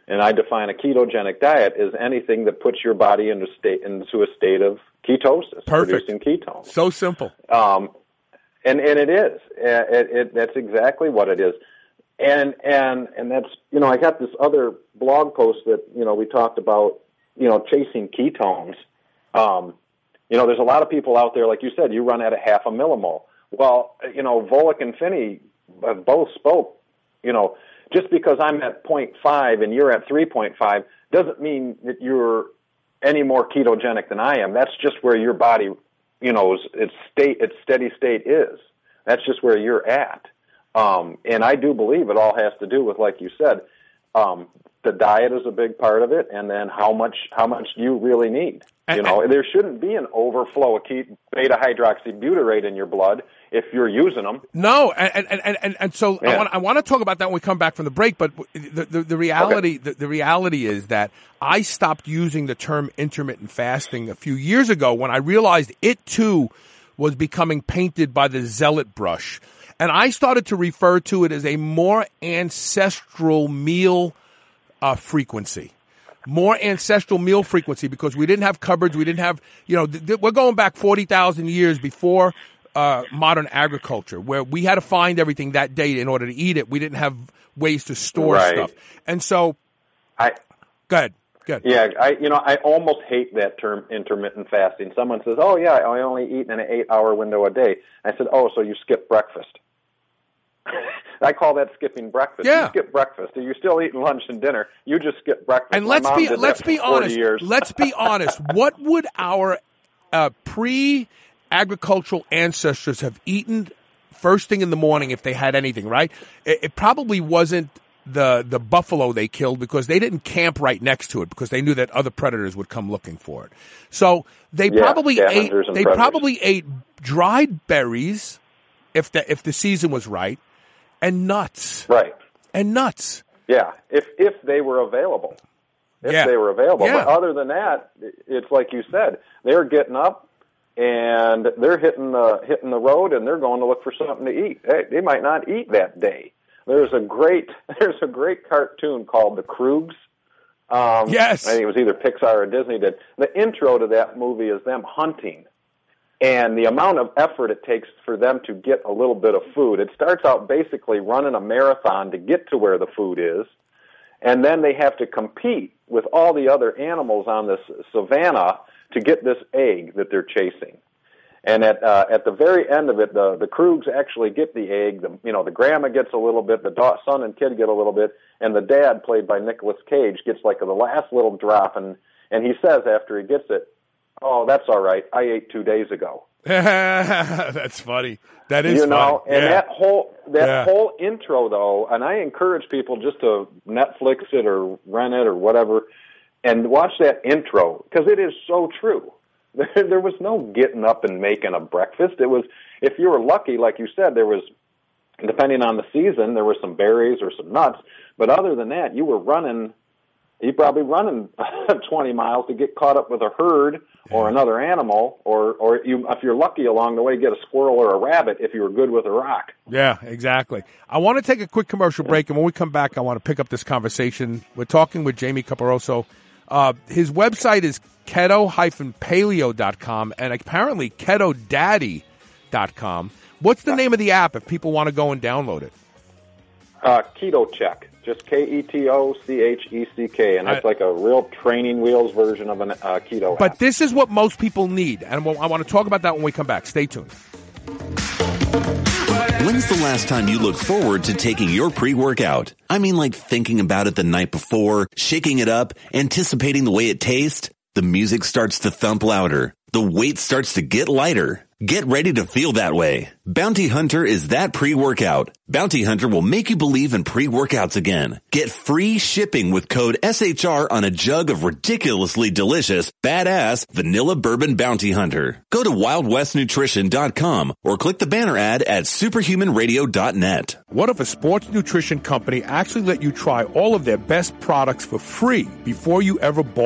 And I define a ketogenic diet as anything that puts your body into state into a state of ketosis, Perfect. producing ketones. So simple. Um, and and it is. It, it, that's exactly what it is. And and and that's you know I got this other blog post that you know we talked about you know chasing ketones. Um, you know, there's a lot of people out there, like you said, you run at a half a millimole. Well, you know, Volek and Finney both spoke. You know, just because I'm at point five and you're at three point five doesn't mean that you're any more ketogenic than I am. That's just where your body, you know, its state, its steady state is. That's just where you're at. Um, and I do believe it all has to do with, like you said, um, the diet is a big part of it, and then how much how much do you really need? You know, there shouldn't be an overflow of beta hydroxybutyrate in your blood if you're using them. No, and and and, and so yeah. I want I want to talk about that when we come back from the break. But the the, the reality okay. the, the reality is that I stopped using the term intermittent fasting a few years ago when I realized it too was becoming painted by the zealot brush, and I started to refer to it as a more ancestral meal uh, frequency. More ancestral meal frequency because we didn't have cupboards. We didn't have, you know, th- th- we're going back forty thousand years before uh, modern agriculture where we had to find everything that day in order to eat it. We didn't have ways to store right. stuff. And so, I go ahead. Go ahead. Yeah, I, you know, I almost hate that term intermittent fasting. Someone says, oh, yeah, I only eat in an eight-hour window a day. I said, oh, so you skip breakfast. I call that skipping breakfast. Yeah. You skip breakfast. You're still eating lunch and dinner. You just skip breakfast. And My let's mom be did let's that be for forty honest. years. Let's be honest. What would our uh, pre-agricultural ancestors have eaten first thing in the morning if they had anything? Right? It, it probably wasn't the the buffalo they killed because they didn't camp right next to it because they knew that other predators would come looking for it. So they yeah, probably ate. They predators. probably ate dried berries if the if the season was right. And nuts. Right. And nuts. Yeah, if if they were available. If yeah. they were available. Yeah. But other than that, it's like you said, they're getting up and they're hitting the hitting the road and they're going to look for something to eat. Hey, they might not eat that day. There's a great there's a great cartoon called The Kroogs. Um, yes. I think it was either Pixar or Disney did. The intro to that movie is them hunting. And the amount of effort it takes for them to get a little bit of food. It starts out basically running a marathon to get to where the food is, and then they have to compete with all the other animals on this savanna to get this egg that they're chasing. And at uh, at the very end of it, the the Kroogs actually get the egg. The, you know, the grandma gets a little bit, the da- son and kid get a little bit, and the dad, played by Nicolas Cage, gets like the last little drop. And and he says after he gets it, "Oh, that's all right. I ate two days ago." That's funny. That is you know, funny. and yeah. that whole that yeah. whole intro though, and I encourage people just to Netflix it or rent it or whatever, and watch that intro because it is so true. There was no getting up and making a breakfast. It was, if you were lucky, like you said, there was, depending on the season, there were some berries or some nuts. But other than that, you were running. You probably running twenty miles to get caught up with a herd or another animal, or or you, if you're lucky along the way, get a squirrel or a rabbit if you were good with a rock. Yeah, exactly. I want to take a quick commercial break, and when we come back, I want to pick up this conversation. We're talking with Jamie Caparoso. Uh, his website is keto dash paleo dot com and apparently keto daddy dot com. What's the name of the app if people want to go and download it? Uh, Keto Check. Just K E T O C H E C K, and it's like a real training wheels version of a uh, keto But app. this is what most people need, and I want to talk about that when we come back. Stay tuned. When's the last time you looked forward to taking your pre-workout? I mean, like thinking about it the night before, shaking it up, anticipating the way it tastes. The music starts to thump louder. The weight starts to get lighter. Get ready to feel that way. Bounty Hunter is that pre-workout. Bounty Hunter will make you believe in pre-workouts again. Get free shipping with code S H R on a jug of ridiculously delicious, badass vanilla bourbon Bounty Hunter. Go to wild west nutrition dot com or click the banner ad at superhuman radio dot net. What if a sports nutrition company actually let you try all of their best products for free before you ever bought one?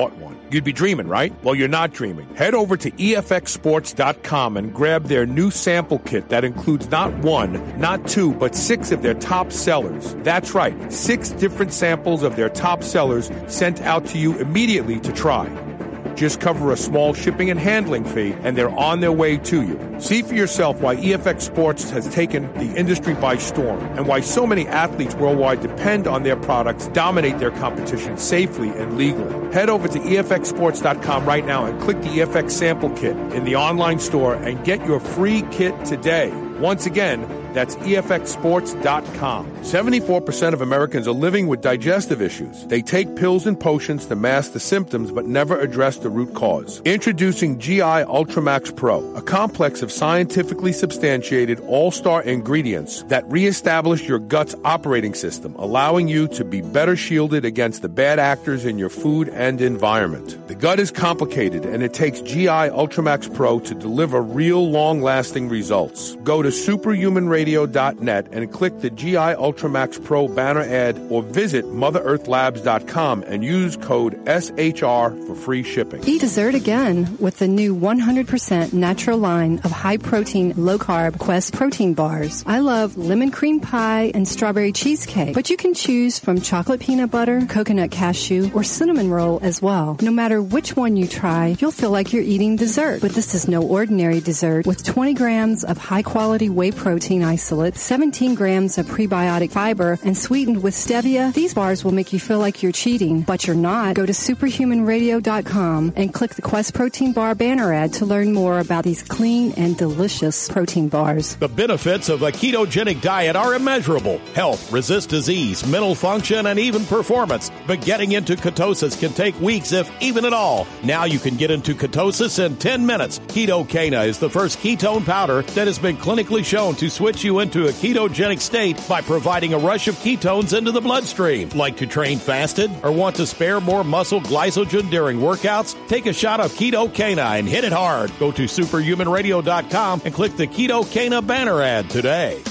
You'd be dreaming, right? Well, you're not dreaming. Head over to E F X sports dot com and grab their new sample kit that includes not one, not two, but six of their top sellers. That's right, six different samples of their top sellers sent out to you immediately to try. Just cover a small shipping and handling fee, and they're on their way to you. See for yourself why E F X Sports has taken the industry by storm and why so many athletes worldwide depend on their products, dominate their competition safely and legally. Head over to E F X sports dot com right now and click the E F X sample kit in the online store and get your free kit today. Once again, that's E F X sports dot com. seventy-four percent of Americans are living with digestive issues. They take pills and potions to mask the symptoms but never address the root cause. Introducing G I Ultramax Pro, a complex of scientifically substantiated all-star ingredients that reestablish your gut's operating system, allowing you to be better shielded against the bad actors in your food and environment. The gut is complicated, and it takes G I Ultramax Pro to deliver real long-lasting results. Go to superhuman radio dot net and click the G I Ultramax Pro banner ad or visit mother earth labs dot com and use code S H R for free shipping. Eat dessert again with the new one hundred percent natural line of high-protein, low-carb Quest protein bars. I love lemon cream pie and strawberry cheesecake, but you can choose from chocolate peanut butter, coconut cashew, or cinnamon roll as well. No matter which one you try, you'll feel like you're eating dessert. But this is no ordinary dessert. With twenty grams of high-quality whey protein isolate, seventeen grams of prebiotic fiber, and sweetened with stevia, these bars will make you feel like you're cheating, but you're not. Go to superhuman radio dot com and click the Quest Protein Bar banner ad to learn more about these clean and delicious protein bars. The benefits of a ketogenic diet are immeasurable. Health, resist disease, mental function, and even performance. But getting into ketosis can take weeks, if even at all. Now you can get into ketosis in ten minutes. Ketocana is the first ketone powder that has been clinically shown to switch you into a ketogenic state by providing a rush of ketones into the bloodstream. Like to train fasted or want to spare more muscle glycogen during workouts? Take a shot of Ketocana and hit it hard. Go to superhuman radio dot com and click the Ketocana banner ad today.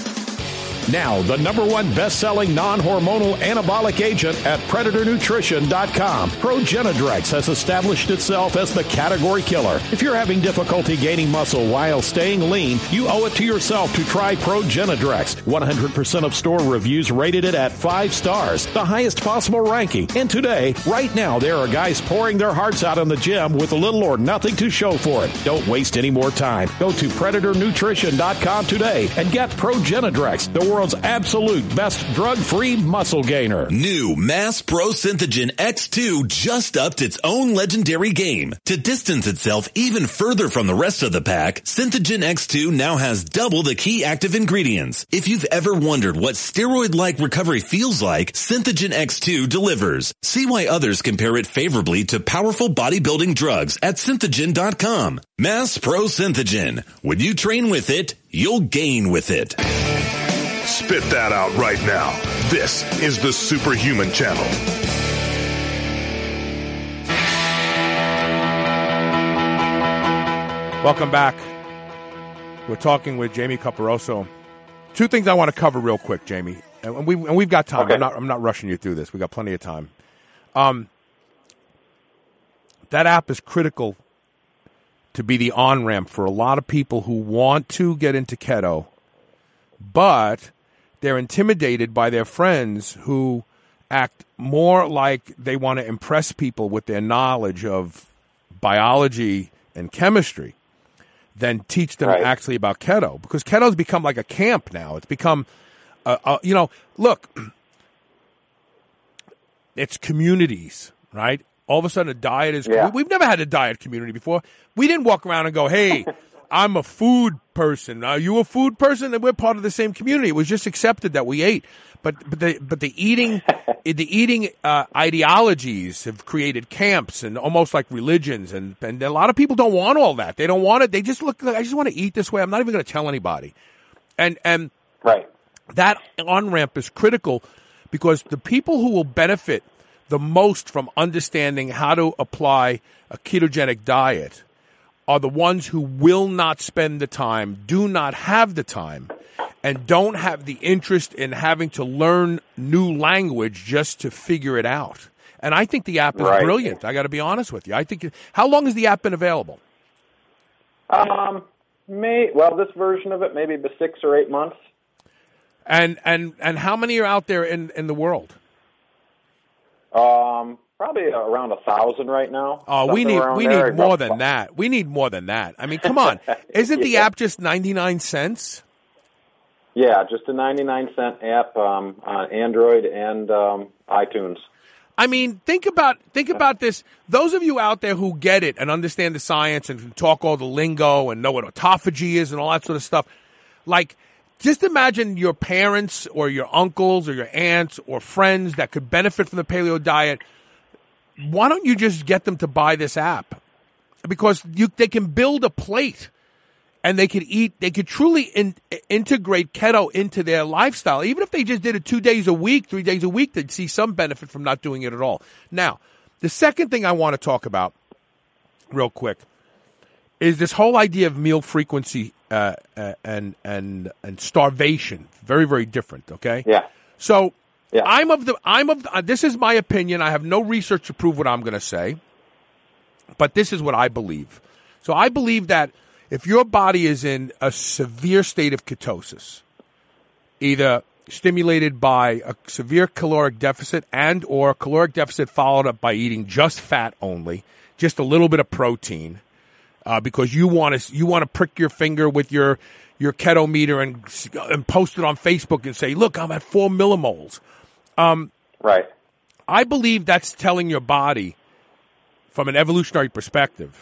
Now, the number one best-selling non-hormonal anabolic agent at predator nutrition dot com. Progenadrex has established itself as the category killer. If you're having difficulty gaining muscle while staying lean, you owe it to yourself to try Progenadrex. one hundred percent of store reviews rated it at five stars, the highest possible ranking. And today, right now, there are guys pouring their hearts out in the gym with little or nothing to show for it. Don't waste any more time. Go to predator nutrition dot com today and get Progenadrex, the world's absolute best drug-free muscle gainer. New Mass Pro Synthogen X two just upped its own legendary game. To distance itself even further from the rest of the pack, Synthogen X two now has double the key active ingredients. If you've ever wondered what steroid-like recovery feels like, Synthogen X two delivers. See why others compare it favorably to powerful bodybuilding drugs at synthogen dot com. Mass Pro Synthogen. When you train with it, you'll gain with it. Spit that out right now. This is the Superhuman Channel. Welcome back. We're talking with Jamie Caparoso. Two things I want to cover real quick, Jamie, and we and we've got time. Okay. I'm not I'm not rushing you through this. We got plenty of time. Um, that app is critical to be the on ramp for a lot of people who want to get into keto, but they're intimidated by their friends who act more like they want to impress people with their knowledge of biology and chemistry than teach them right. actually about keto. Because keto's become like a camp now. It's become, uh, uh, you know, look, it's communities, right? All of a sudden a diet is, yeah. we've never had a diet community before. We didn't walk around and go, hey, I'm a food person. Are you a food person? And we're part of the same community. It was just accepted that we ate. But but the but the eating the eating uh, ideologies have created camps and almost like religions, and and a lot of people don't want all that. They don't want it. They just look like, I just want to eat this way. I'm not even going to tell anybody. And and right. that on ramp is critical because the people who will benefit the most from understanding how to apply a ketogenic diet are the ones who will not spend the time, do not have the time, and don't have the interest in having to learn new language just to figure it out. And I think the app is Right. brilliant. I got to be honest with you. I think. How long has the app been available? Um, may well this version of it maybe the six or eight months. And and and how many are out there in, in the world? Um, probably around a thousand right now. Oh, we Something need around we there. need more than that. We need more than that. I mean, come on. Isn't the Yeah. app just ninety-nine cents? Yeah, just a ninety-nine cent app um, on Android and um, iTunes. I mean, think about think about this. Those of you out there who get it and understand the science and can talk all the lingo and know what autophagy is and all that sort of stuff, like, just imagine your parents or your uncles or your aunts or friends that could benefit from the paleo diet. Why don't you just get them to buy this app? Because you they can build a plate and they could eat, they could truly in, integrate keto into their lifestyle. Even if they just did it two days a week, three days a week, they'd see some benefit from not doing it at all. Now, the second thing I want to talk about real quick is this whole idea of meal frequency uh, uh, and and and starvation. Very, very different, okay? Yeah. So Yeah. I'm of the I'm of the, uh, this is my opinion. I have no research to prove what I'm going to say, but this is what I believe. So I believe that if your body is in a severe state of ketosis, either stimulated by a severe caloric deficit and or caloric deficit followed up by eating just fat only, just a little bit of protein, uh, because you want to you want to prick your finger with your your keto meter and and post it on Facebook and say, "Look, I'm at four millimoles." Um, right. I believe that's telling your body, from an evolutionary perspective,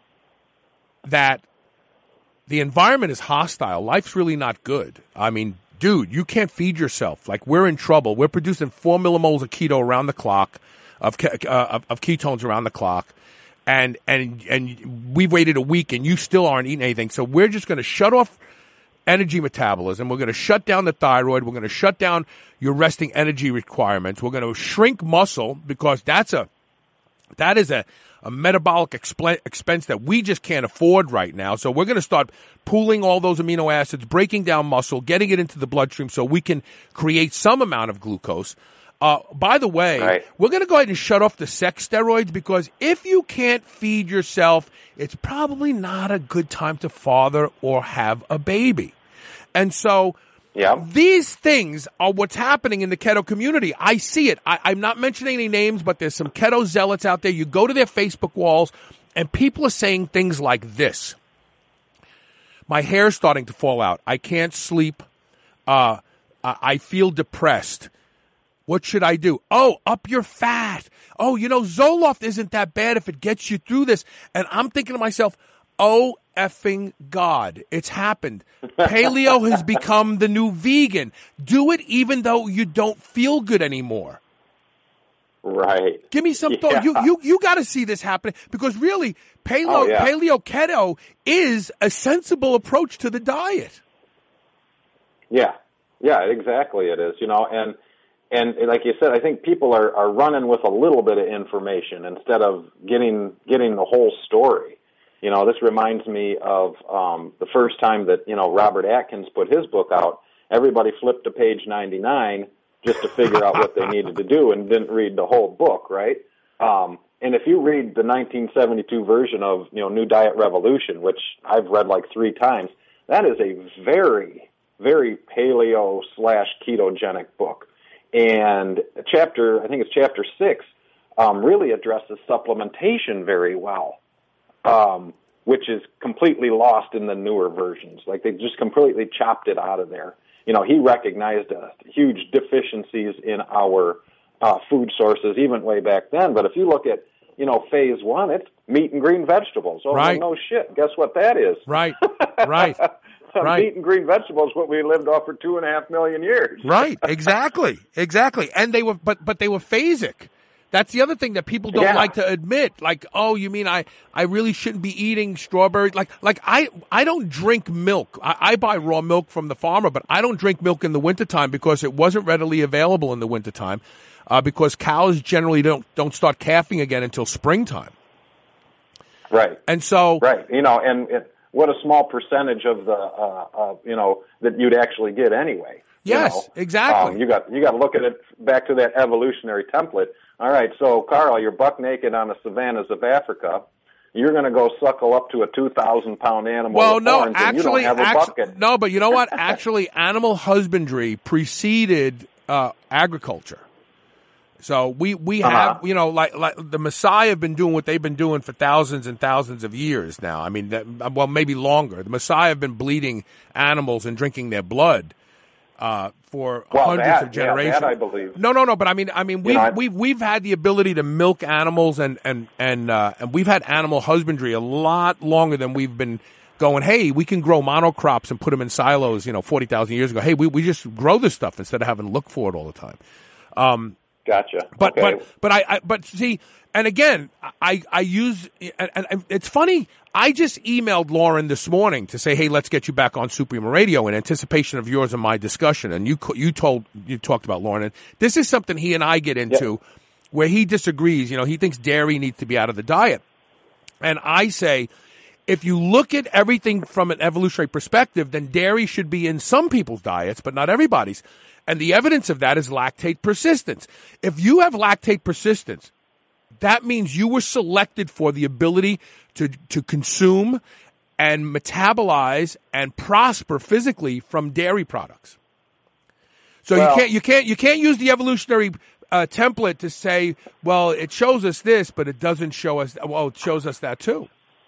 that the environment is hostile. Life's really not good. I mean, dude, you can't feed yourself. Like, we're in trouble. We're producing four millimoles of keto around the clock, of uh, of, of ketones around the clock, and and and we've waited a week, and you still aren't eating anything. So we're just going to shut off energy metabolism. We're going to shut down the thyroid. We're going to shut down your resting energy requirements. We're going to shrink muscle because that's a that is a a metabolic expl- expense that we just can't afford right now. So we're going to start pooling all those amino acids, breaking down muscle, getting it into the bloodstream so we can create some amount of glucose. Uh, by the way, right. we're going to go ahead and shut off the sex steroids because if you can't feed yourself, it's probably not a good time to father or have a baby. And so yeah. these things are what's happening in the keto community. I see it. I, I'm not mentioning any names, but there's some keto zealots out there. You go to their Facebook walls, and people are saying things like this. My hair's starting to fall out. I can't sleep. Uh, I feel depressed. What should I do? Oh, up your fat. Oh, you know, Zoloft isn't that bad if it gets you through this. And I'm thinking to myself, oh, effing God, it's happened. Paleo has become the new vegan. Do it even though you don't feel good anymore. Right. Give me some yeah. thought. You you you got to see this happening because really, paleo oh, yeah. paleo keto is a sensible approach to the diet. Yeah, yeah, exactly. It is. You know, and and like you said, I think people are, are running with a little bit of information instead of getting getting the whole story. You know, this reminds me of um, the first time that, you know, Robert Atkins put his book out. Everybody flipped to page ninety-nine just to figure out what they needed to do and didn't read the whole book, right? Um, and if you read the nineteen seventy-two version of, you know, New Diet Revolution, which I've read like three times, that is a very, very paleo slash ketogenic book. And chapter, I think it's chapter six, um, really addresses supplementation very well. Um, which is completely lost in the newer versions. Like, they just completely chopped it out of there. You know, he recognized uh, huge deficiencies in our uh, food sources, even way back then. But if you look at, you know, phase one, it's meat and green vegetables. Oh, right. well, no shit. Guess what that is? Right, right, right. Meat and green vegetables, what we lived off for two and a half million years. Right, exactly, exactly. And they were, but but they were phasic. That's the other thing that people don't yeah. like to admit. Like, oh, you mean I, I really shouldn't be eating strawberries? Like, like I, I don't drink milk. I, I buy raw milk from the farmer, but I don't drink milk in the wintertime because it wasn't readily available in the wintertime, uh, because cows generally don't, don't start calving again until springtime. Right. And so. Right. You know, and it, what a small percentage of the, uh, uh, you know, that you'd actually get anyway. Yes, you know? exactly. Um, you got you got to look at it back to that evolutionary template. All right, so Carl, you're buck naked on the savannas of Africa. You're going to go suckle up to a two thousand pound animal. Well, with no, horns, and actually, you don't have a actually bucket. no, but you know what? Actually, animal husbandry preceded uh, agriculture. So we, we have, uh-huh. you know, like like the Maasai have been doing what they've been doing for thousands and thousands of years now. I mean, that, well, maybe longer. The Maasai have been bleeding animals and drinking their blood uh, for well, hundreds that, of generations. Yeah, that I believe. No, no, no. But I mean, I mean, we've you know, we've we've had the ability to milk animals and and and uh, and we've had animal husbandry a lot longer than we've been going. Hey, we can grow monocrops and put them in silos. You know, forty thousand years ago. Hey, we we just grow this stuff instead of having to look for it all the time. Um, Gotcha. But okay. but but I, I but see, and again, I I use and, and it's funny. I just emailed Lauren this morning to say, hey, let's get you back on Supreme Radio in anticipation of yours and my discussion. And you you told you talked about Lauren, and this is something he and I get into, yep. where he disagrees. You know, he thinks dairy needs to be out of the diet, and I say, if you look at everything from an evolutionary perspective, then dairy should be in some people's diets, but not everybody's. And the evidence of that is lactate persistence. If you have lactate persistence, that means you were selected for the ability to, to consume and metabolize and prosper physically from dairy products. So well, you can't, you can't, you can't use the evolutionary uh, template to say, well, it shows us this, but it doesn't show us, well, it shows us that too.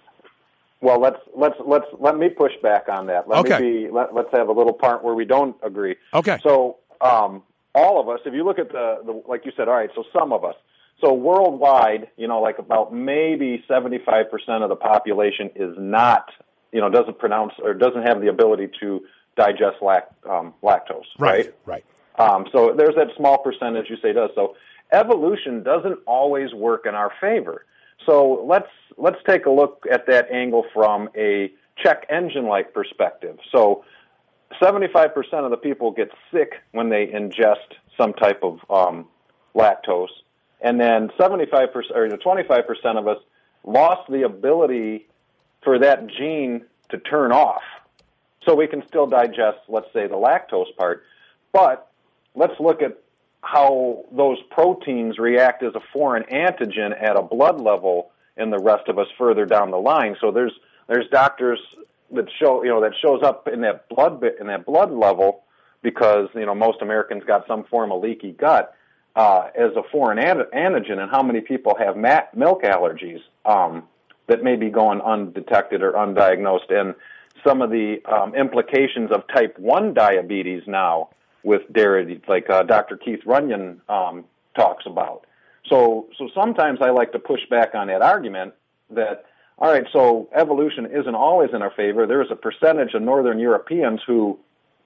Well, let's let's let's let me push back on that. Let okay. me be, let, let's have a little part where we don't agree. Okay. So um, all of us, if you look at the, the like you said, all right. So some of us. So worldwide, you know, like about maybe seventy-five percent of the population is not, you know, doesn't pronounce or doesn't have the ability to digest lact, um, lactose. Right. Right. Right. Um, so there's that small percentage you say does. So evolution doesn't always work in our favor. So let's let's take a look at that angle from a check engine-like perspective. So seventy-five percent of the people get sick when they ingest some type of um, lactose, and then seventy-five percent or twenty-five percent of us lost the ability for that gene to turn off. So we can still digest, let's say, the lactose part, but let's look at how those proteins react as a foreign antigen at a blood level in the rest of us further down the line. So there's there's doctors that show you know that shows up in that blood in that blood level because you know most Americans got some form of leaky gut uh, as a foreign antigen, and how many people have milk allergies um, that may be going undetected or undiagnosed, and some of the um, implications of type one diabetes now with dairy, like uh, Doctor Keith Runyon um, talks about. So, so sometimes I like to push back on that argument that, all right, so evolution isn't always in our favor. There is a percentage of Northern Europeans who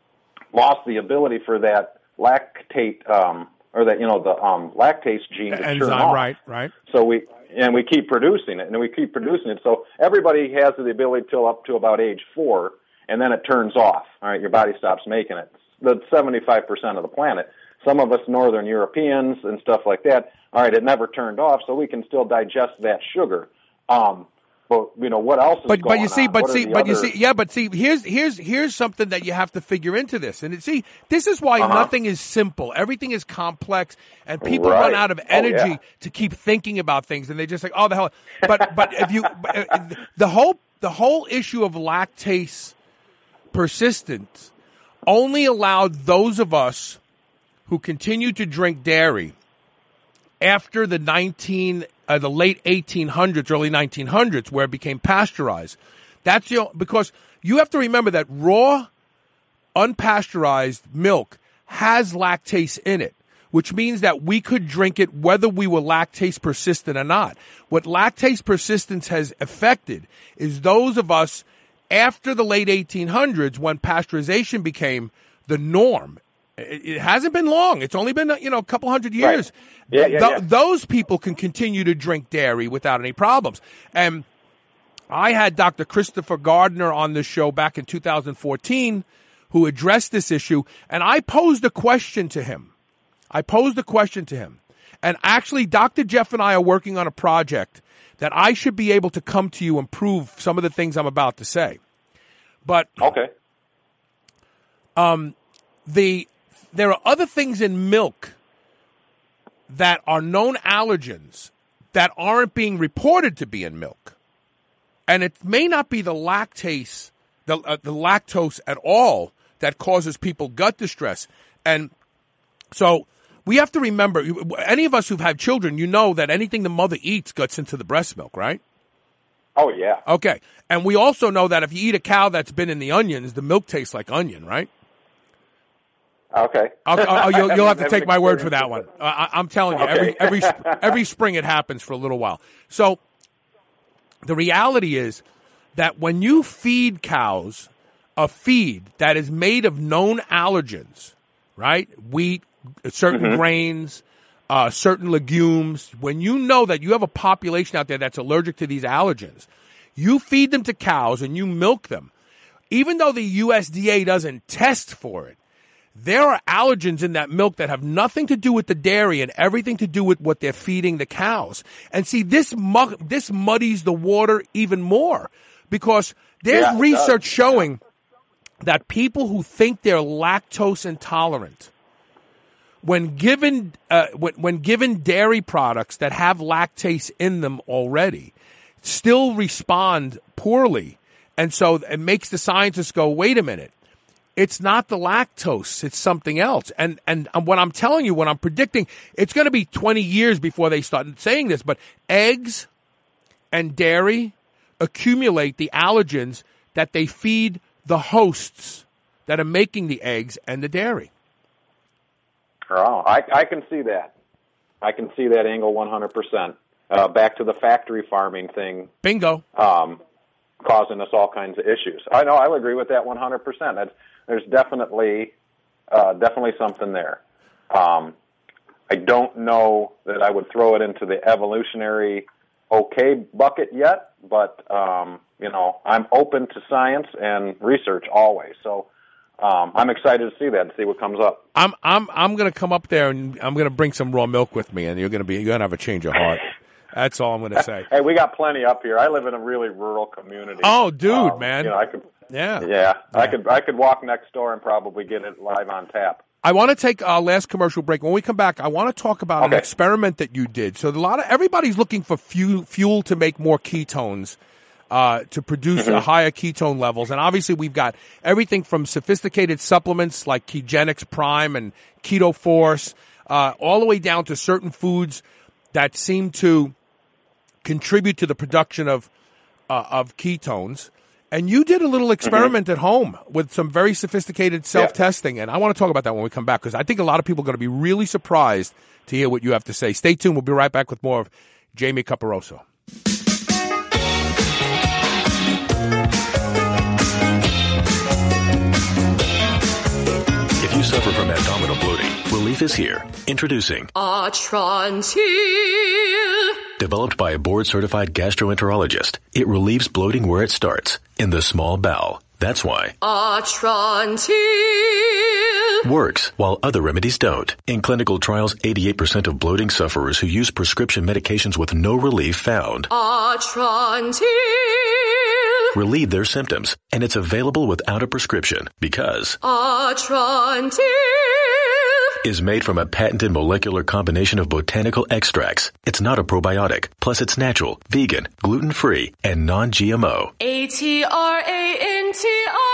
lost the ability for that lactate, um, or that, you know, the um, lactase gene to enzyme, turn off. right, right. So we, and we keep producing it, and we keep producing it. So everybody has the ability till up to about age four, and then it turns off. All right, your body stops making it. The seventy-five percent of the planet. Some of us Northern Europeans and stuff like that, all right, it never turned off, so we can still digest that sugar. Um, but you know what else is but, going But you see, on? but What see, the but other... you see, yeah, but see, here's here's here's something that you have to figure into this, and it, see, this is why uh-huh. nothing is simple. Everything is complex, and people right. run out of energy oh, yeah. to keep thinking about things, and they just like, oh, the hell. But but if you the whole the whole issue of lactase persistence only allowed those of us who continued to drink dairy after the nineteen, uh, the late eighteen hundreds, early nineteen hundreds, where it became pasteurized. That's you know, because you have to remember that raw, unpasteurized milk has lactase in it, which means that we could drink it whether we were lactase persistent or not. What lactase persistence has affected is those of us after the late eighteen hundreds, when pasteurization became the norm. It, it hasn't been long. It's only been, you know, a couple hundred years. Right. Yeah, yeah, Th- yeah. Those people can continue to drink dairy without any problems. And I had Doctor Christopher Gardner on this show back in two thousand fourteen who addressed this issue, and I posed a question to him. I posed a question to him. And actually, Doctor Jeff and I are working on a project that I should be able to come to you and prove some of the things I'm about to say. But okay, um, the there are other things in milk that are known allergens that aren't being reported to be in milk. And it may not be the lactase, the, uh, the lactose at all that causes people gut distress. And so we have to remember, any of us who've had children, you know that anything the mother eats gets into the breast milk, right? Oh, yeah. Okay. And we also know that if you eat a cow that's been in the onions, the milk tastes like onion, right? Okay. I'll, I'll, you'll, you'll have to take my word for that one. Uh, I, I'm telling you, okay. every every every spring it happens for a little while. So the reality is that when you feed cows a feed that is made of known allergens, right? Wheat, certain mm-hmm. grains, uh, certain legumes. When you know that you have a population out there that's allergic to these allergens, you feed them to cows and you milk them. Even though the U S D A doesn't test for it, there are allergens in that milk that have nothing to do with the dairy and everything to do with what they're feeding the cows. And see, this mu- this muddies the water even more because there's yeah, research showing that people who think they're lactose intolerant, when given uh, when, when given dairy products that have lactase in them already, still respond poorly. And so it makes the scientists go, wait a minute. It's not the lactose. It's something else. And, and what I'm telling you, what I'm predicting, it's going to be twenty years before they start saying this, but eggs and dairy accumulate the allergens that they feed the hosts that are making the eggs and the dairy. Oh, I, I can see that. I can see that angle one hundred percent. Uh, back to the factory farming thing. Bingo. Um, causing us all kinds of issues. I know, I agree with that one hundred percent. That's, there's definitely, uh, definitely something there. Um, I don't know that I would throw it into the evolutionary okay bucket yet, but, um, you know, I'm open to science and research always. So, um, I'm excited to see that and see what comes up. I'm, I'm, I'm going to come up there and I'm going to bring some raw milk with me and you're going to be, you're going to have a change of heart. That's all I'm going to say. Hey, we got plenty up here. I live in a really rural community. Oh, dude, um, man. You know, I could, yeah. yeah. Yeah. I could I could walk next door and probably get it live on tap. I want to take our last commercial break. When we come back, I want to talk about okay. an experiment that you did. So a lot of everybody's looking for fuel, fuel to make more ketones, uh, to produce mm-hmm. higher ketone levels. And obviously we've got everything from sophisticated supplements like Kegenix Prime and Keto Force, uh, all the way down to certain foods that seem to contribute to the production of uh, of ketones. And you did a little experiment mm-hmm. at home with some very sophisticated self-testing. Yeah. And I want to talk about that when we come back because I think a lot of people are going to be really surprised to hear what you have to say. Stay tuned. We'll be right back with more of Jamie Caparoso. If you suffer from abdominal bloating, relief is here. Introducing Atrantil. Developed by a board-certified gastroenterologist, it relieves bloating where it starts, in the small bowel. That's why Atrantil works while other remedies don't. In clinical trials, eighty-eight percent of bloating sufferers who use prescription medications with no relief found Atrantil relieve their symptoms, and it's available without a prescription because Atrantil is made from a patented molecular combination of botanical extracts. It's not a probiotic. Plus, it's natural, vegan, gluten-free, and non-G M O. A T R A N T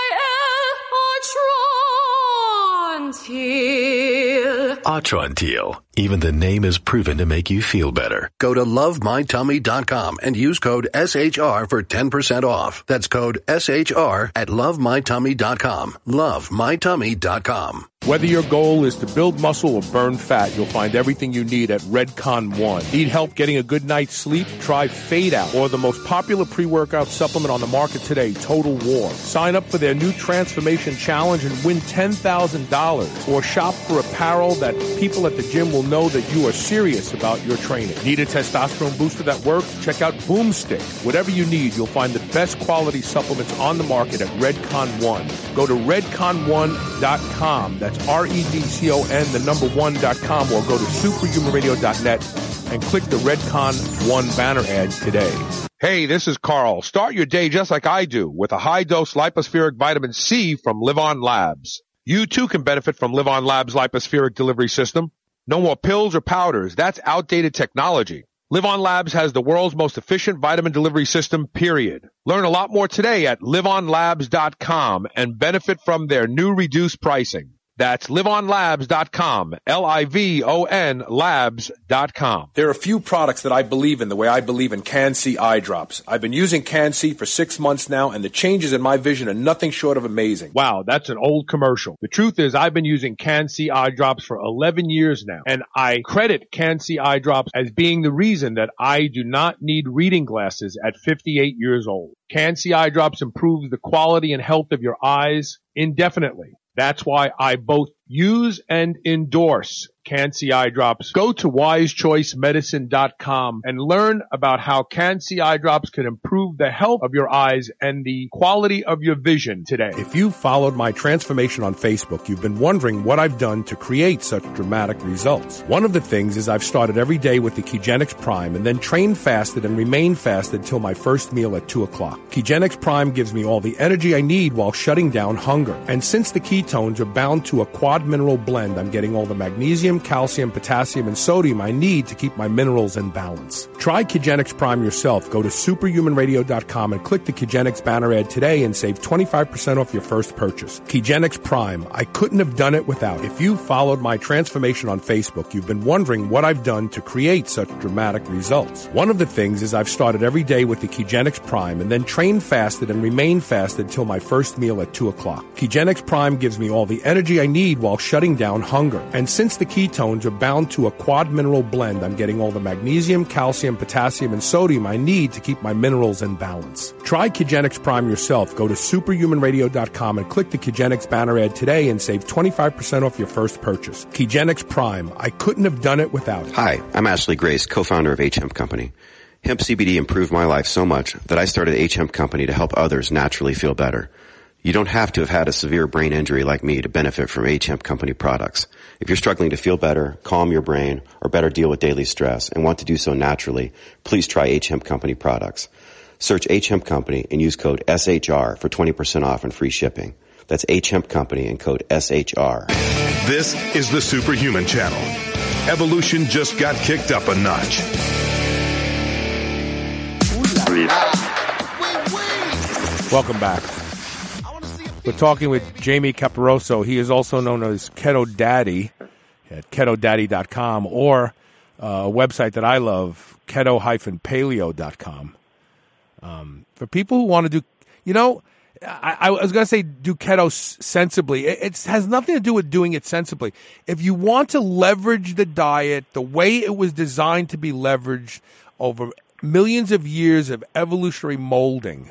I L, Atrantil. Atrantil. Even the name is proven to make you feel better. Go to love my tummy dot com and use code S H R for ten percent off. That's code S H R at love my tummy dot com. love my tummy dot com. Whether your goal is to build muscle or burn fat, you'll find everything you need at Redcon One. Need help getting a good night's sleep? Try Fade Out, or the most popular pre-workout supplement on the market today, Total War. Sign up for their new Transformation Challenge and win ten thousand dollars. Or shop for apparel that people at the gym will know that you are serious about your training. Need a testosterone booster that works? Check out Boomstick. Whatever you need, you'll find the best quality supplements on the market at Redcon One. Go to redcon one dot com. That's R E D C O N, the number one dot com, or go to superhuman radio dot net and click the Redcon One banner ad today. Hey, this is Carl. Start your day just like I do with a high-dose lipospheric vitamin C from Live On Labs. You too can benefit from Live On Labs Lipospheric Delivery System. No more pills or powders. That's outdated technology. Live On Labs has the world's most efficient vitamin delivery system, period. Learn a lot more today at live on labs dot com and benefit from their new reduced pricing. That's live on labs dot com, L I V O N labs dot com. There are a few products that I believe in the way I believe in Can-C eye drops. I've been using Can-C for six months now, and the changes in my vision are nothing short of amazing. Wow, that's an old commercial. The truth is I've been using Can-C eye drops for eleven years now, and I credit Can-C eye drops as being the reason that I do not need reading glasses at fifty-eight years old. Can-C eye drops improves the quality and health of your eyes indefinitely. That's why I both use and endorse Can-C eye drops. Go to wise choice medicine dot com and learn about how Can-C eye drops can improve the health of your eyes and the quality of your vision today. If you followed my transformation on Facebook, you've been wondering what I've done to create such dramatic results. One of the things is I've started every day with the Kegenix Prime and then trained fasted and remained fasted till my first meal at two o'clock. Kegenix Prime gives me all the energy I need while shutting down hunger. And since the ketones are bound to a quad mineral blend, I'm getting all the magnesium, calcium, potassium, and sodium I need to keep my minerals in balance. Try Kegenix Prime yourself. Go to superhuman radio dot com and click the Kegenix banner ad today and save twenty-five percent off your first purchase. Kegenix Prime. I couldn't have done it without. If you followed my transformation on Facebook, you've been wondering what I've done to create such dramatic results. One of the things is I've started every day with the Kegenix Prime and then trained fasted and remained fasted till my first meal at two o'clock. Kegenix Prime gives me all the energy I need while shutting down hunger. And since the ketones are bound to a quad mineral blend, I'm getting all the magnesium, calcium, potassium, and sodium I need to keep my minerals in balance. Try Kegenix Prime yourself. Go to superhuman radio dot com and click the Kegenix banner ad today and save twenty-five percent off your first purchase. Kegenix Prime. I couldn't have done it without it. Hi, I'm Ashley Grace, co-founder of H Hemp Company. Hemp C B D improved my life so much that I started H Hemp Company to help others naturally feel better. You don't have to have had a severe brain injury like me to benefit from H Hemp Company products. If you're struggling to feel better, calm your brain, or better deal with daily stress and want to do so naturally, please try H Hemp Company products. Search H Hemp Company and use code S H R for twenty percent off and free shipping. That's H Hemp Company and code S H R. This is the Superhuman Channel. Evolution just got kicked up a notch. Welcome back. We're talking with Jamie Caparoso. He is also known as Keto Daddy at keto daddy dot com or uh, a website that I love, keto paleo dot com. Um, for people who want to do, you know, I, I was going to say do keto s- sensibly. It, it has nothing to do with doing it sensibly. If you want to leverage the diet the way it was designed to be leveraged over millions of years of evolutionary molding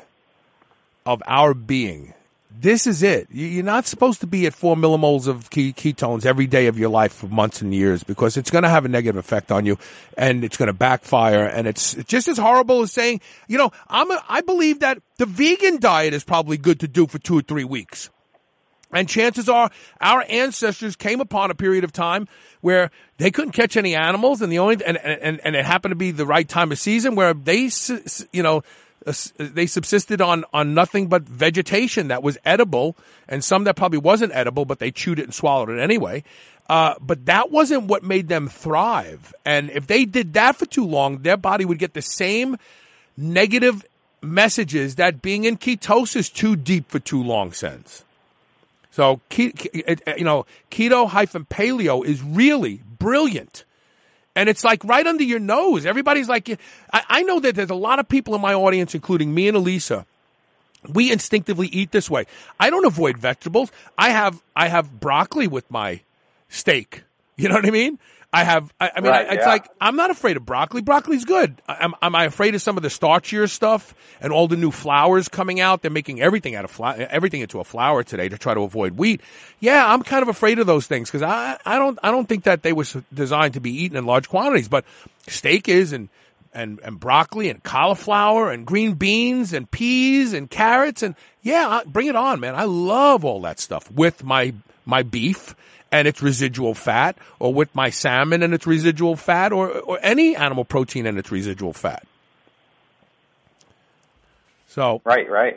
of our being, this is it. You're not supposed to be at four millimoles of ketones every day of your life for months and years because it's going to have a negative effect on you and it's going to backfire. And it's just as horrible as saying, you know, I'm a, I believe that the vegan diet is probably good to do for two or three weeks. And chances are our ancestors came upon a period of time where they couldn't catch any animals and the only, and, and, and it happened to be the right time of season where they, you know, they subsisted on, on nothing but vegetation that was edible and some that probably wasn't edible, but they chewed it and swallowed it anyway. Uh, but that wasn't what made them thrive. And if they did that for too long, their body would get the same negative messages that being in ketosis too deep for too long sends. So, you know, keto-paleo is really brilliant. And it's like right under your nose. Everybody's like, I, I know that there's a lot of people in my audience, including me and Elisa. We instinctively eat this way. I don't avoid vegetables. I have, I have broccoli with my steak. You know what I mean? I have, I, I mean, right, I, it's yeah. like, I'm not afraid of broccoli. Broccoli's good. Am, am I afraid of some of the starchier stuff and all the new flours coming out? They're making everything out of flour, everything into a flour today to try to avoid wheat. Yeah, I'm kind of afraid of those things because I, I don't, I don't think that they were designed to be eaten in large quantities, but steak is and, and, and broccoli and cauliflower and green beans and peas and carrots and yeah, bring it on, man. I love all that stuff with my, my beef and its residual fat, or with my salmon and its residual fat, or, or any animal protein and its residual fat. So right, right.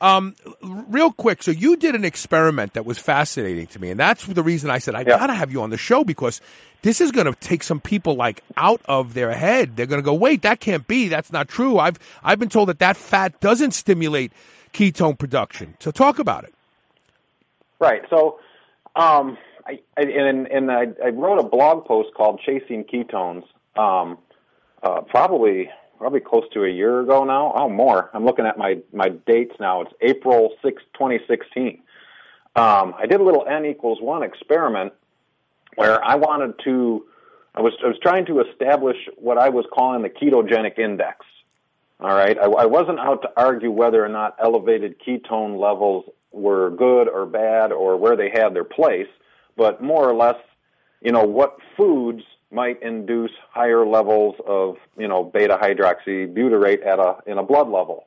Um, real quick, so you did an experiment that was fascinating to me, and that's the reason I said I Yeah. got to have you on the show, because this is going to take some people like out of their head. They're going to go, wait, that can't be. That's not true. I've I've been told that that fat doesn't stimulate ketone production. So talk about it. Right. So, um, I, I and and I, I wrote a blog post called "Chasing Ketones." Um, uh, probably. Probably close to a year ago now. Oh, more. I'm looking at my, my dates now. It's April sixth, twenty sixteen. Um, I did a little N equals one experiment where I wanted to, I was, I was trying to establish what I was calling the ketogenic index. All right. I, I wasn't out to argue whether or not elevated ketone levels were good or bad or where they had their place, but more or less, you know, what foods might induce higher levels of, you know, beta hydroxybutyrate at a in a blood level.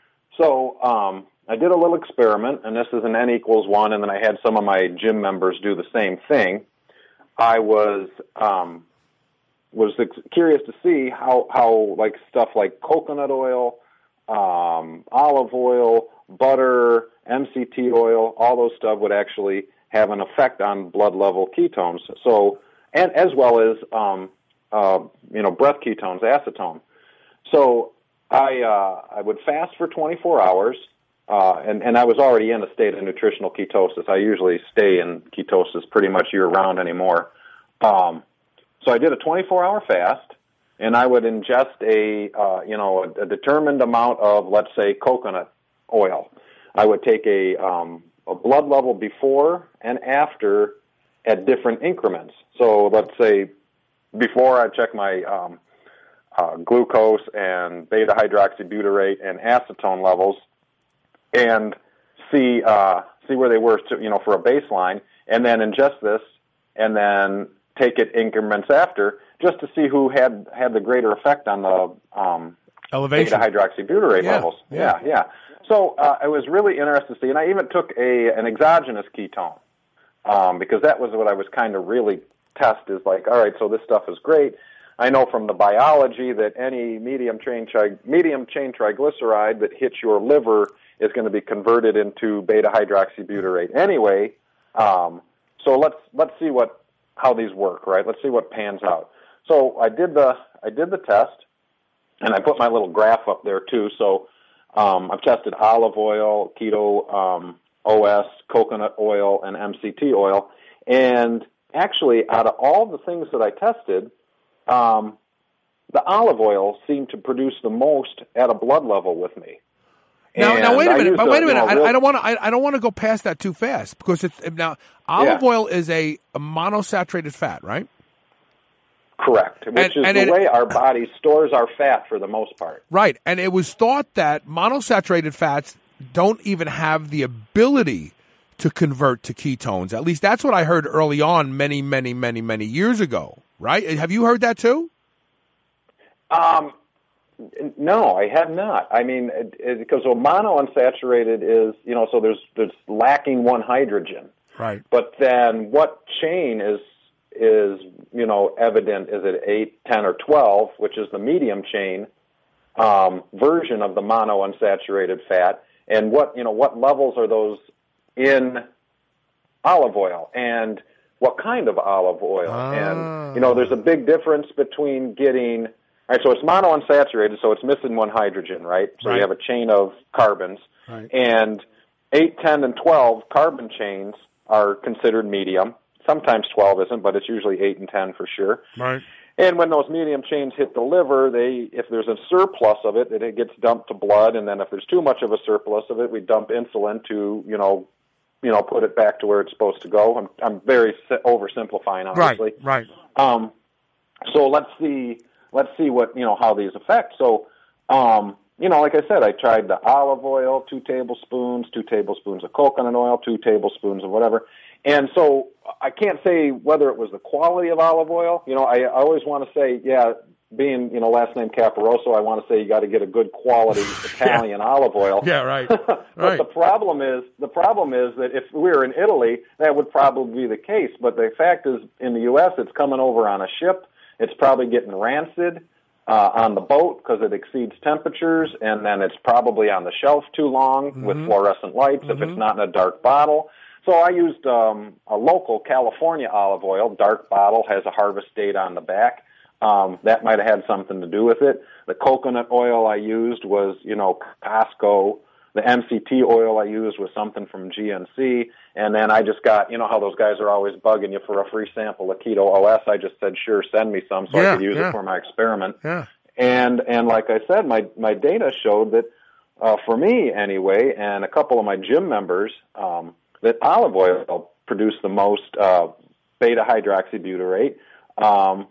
So um, I did a little experiment, and this is an N equals one, and then I had some of my gym members do the same thing. I was um, was curious to see how how like stuff like coconut oil, um, olive oil, butter, M C T oil, all those stuff would actually have an effect on blood level ketones. So and as well as, um, uh, you know, breath ketones, acetone. So I uh, I would fast for twenty-four hours, uh, and, and I was already in a state of nutritional ketosis. I usually stay in ketosis pretty much year-round anymore. Um, so I did a twenty-four hour fast, and I would ingest a, uh, you know, a, a determined amount of, let's say, coconut oil. I would take a, um, a blood level before and after at different increments. So let's say before I check my um, uh, glucose and beta hydroxybutyrate and acetone levels, and see uh, see where they were, to, you know, for a baseline, and then ingest this, and then take it increments after, just to see who had had the greater effect on the um, elevation beta hydroxybutyrate yeah, levels. Yeah, yeah. yeah. So uh, I was really interested to see, and I even took a an exogenous ketone. Um, because that was what I was kind of really test is like, all right, so this stuff is great. I know from the biology that any medium chain tri- medium chain triglyceride that hits your liver is going to be converted into beta hydroxybutyrate anyway. Um, so let's let's see what how these work, right? Let's see what pans out. So I did the I did the test, and I put my little graph up there too. So um, I've tested olive oil, keto. Um, O S, coconut oil, and M C T oil. And actually, out of all the things that I tested, um, the olive oil seemed to produce the most at a blood level with me. Now, and now wait a minute. But a, wait a minute. You know, real... I, I don't want to. I, I don't want to go past that too fast, because it's now olive yeah. oil is a, a monosaturated fat, right? Correct, which and, is and the it, way our body stores our fat for the most part. Right, and it was thought that monosaturated fats don't even have the ability to convert to ketones. At least that's what I heard early on many, many, many, many years ago, right? Have you heard that too? Um, no, I have not. I mean, it, it, because well, monounsaturated is, you know, so there's there's lacking one hydrogen. Right. But then what chain is, is you know, evident? Is it eight, ten, or twelve, which is the medium chain um, version of the monounsaturated fat? And what, you know, what levels are those in olive oil, and what kind of olive oil? Ah. And, you know, there's a big difference between getting, all right, so it's monounsaturated, so it's missing one hydrogen, right? So right. you have a chain of carbons. Right. And eight, ten, and twelve carbon chains are considered medium. Sometimes twelve isn't, but it's usually eight and ten for sure. Right. And when those medium chains hit the liver, they if there's a surplus of it, it gets dumped to blood, and then if there's too much of a surplus of it, we dump insulin to, you know, you know, put it back to where it's supposed to go. I'm I'm very oversimplifying, obviously. Right. Right. Um, so let's see let's see what you know how these affect. So, um, you know, like I said, I tried the olive oil, two tablespoons, two tablespoons of coconut oil, two tablespoons of whatever. And so I can't say whether it was the quality of olive oil. You know, I, I always want to say, yeah, being, you know, last name Caparoso, I want to say you got to get a good quality Italian yeah. olive oil. Yeah, right. but right. the problem is, the problem is that if we were in Italy, that would probably be the case. But the fact is, in the U S, it's coming over on a ship. It's probably getting rancid. uh, on the boat because it exceeds temperatures, and then it's probably on the shelf too long mm-hmm. with fluorescent lights mm-hmm. if it's not in a dark bottle. So I used um, a local California olive oil. Dark bottle, has a harvest date on the back. Um, that might have had something to do with it. The coconut oil I used was, you know, Costco. The M C T oil I used was something from G N C. And then I just got, you know how those guys are always bugging you for a free sample of Keto O S. I just said, sure, send me some so yeah, I could use yeah. it for my experiment. Yeah. And and like I said, my, my data showed that, uh, for me anyway, and a couple of my gym members, um, that olive oil produced the most uh, beta-hydroxybutyrate. Um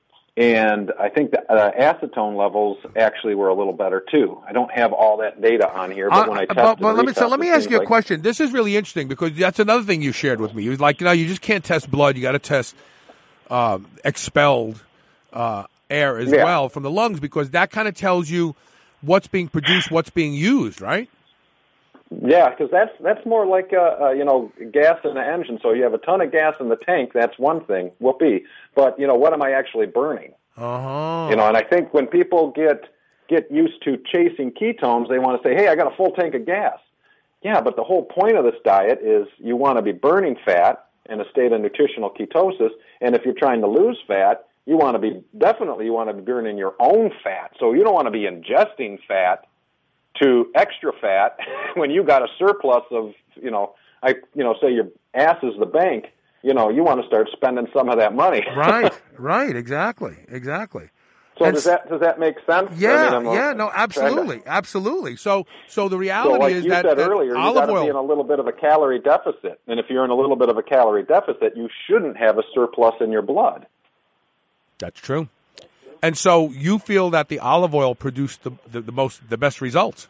And I think the uh, acetone levels actually were a little better too. I don't have all that data on here, but uh, when I tested, but, but let me so let me ask you a like, question. This is really interesting because that's another thing you shared with me. You was like, you know, you just can't test blood; you got to test um, expelled uh, air as yeah. well from the lungs because that kind of tells you what's being produced, what's being used, right? Yeah, because that's that's more like uh, uh, you know gas in an engine. So you have a ton of gas in the tank. That's one thing. Whoopee. But you know what am I actually burning? Uh-huh. You know, and I think when people get get used to chasing ketones, they want to say, "Hey, I got a full tank of gas." Yeah, but the whole point of this diet is you want to be burning fat in a state of nutritional ketosis, and if you're trying to lose fat, you want to be definitely you want to be burning your own fat. So you don't want to be ingesting fat to extra fat when you got a surplus of, you know, I, you know, say your ass is the bank, you know, you want to start spending some of that money. Right, right, exactly, exactly. So and does that does that make sense? Yeah, I mean, yeah, no, absolutely, to... absolutely. So, so the reality so like is you that, said that earlier, olive you got to oil be in a little bit of a calorie deficit, and if you're in a little bit of a calorie deficit, you shouldn't have a surplus in your blood. That's true. And so you feel that the olive oil produced the, the, the most, the best results.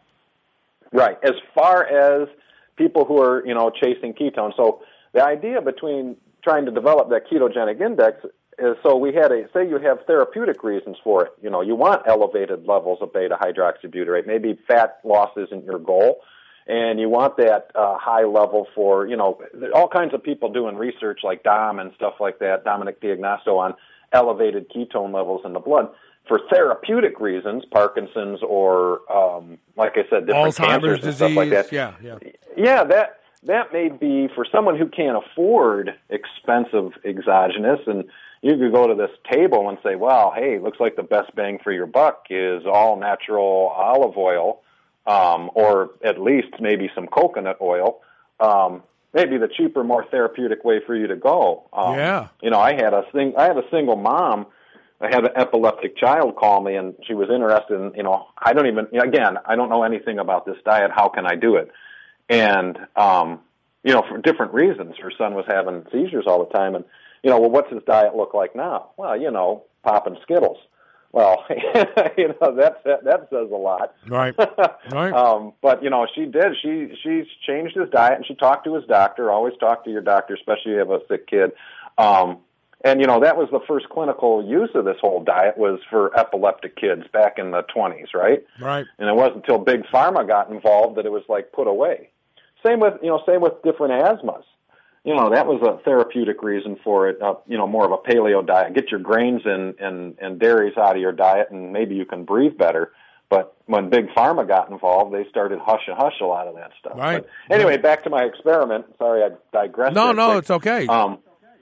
Right. As far as people who are, you know, chasing ketones. So the idea between trying to develop that ketogenic index is so we had a, say you have therapeutic reasons for it. You know, you want elevated levels of beta-hydroxybutyrate. Maybe fat loss isn't your goal. And you want that uh, high level for, you know, all kinds of people doing research like Dom and stuff like that, Dominic D'Agnosto, on elevated ketone levels in the blood for therapeutic reasons, Parkinson's or, um, like I said, different Alzheimer's cancers and disease. stuff like that. Yeah, yeah. Yeah, that that may be for someone who can't afford expensive exogenous, and you could go to this table and say, well, hey, looks like the best bang for your buck is all natural olive oil, um, or at least maybe some coconut oil. Um, maybe the cheaper, more therapeutic way for you to go. Um, yeah. You know, I had a thing. I had a single mom. I had an epileptic child call me, and she was interested in, you know, I don't even, again, I don't know anything about this diet. How can I do it? And, um, you know, for different reasons. Her son was having seizures all the time. And, you know, well, what's his diet look like now? Well, you know, popping Skittles. Well, you know, that's, that, that says a lot. Right, right. um, but, you know, she did. She She's changed his diet, and she talked to his doctor. Always talk to your doctor, especially if you have a sick kid. Um And, you know, that was the first clinical use of this whole diet was for epileptic kids back in the twenties, right? Right. And it wasn't until Big Pharma got involved that it was, like, put away. Same with, you know, same with different asthmas. You know, that was a therapeutic reason for it, uh, you know, more of a paleo diet. Get your grains and, and, and dairies out of your diet, and maybe you can breathe better. But when Big Pharma got involved, they started hush and hush a lot of that stuff. Right. But anyway, back to my experiment. Sorry, I digressed. No, no, quick. it's okay. Um,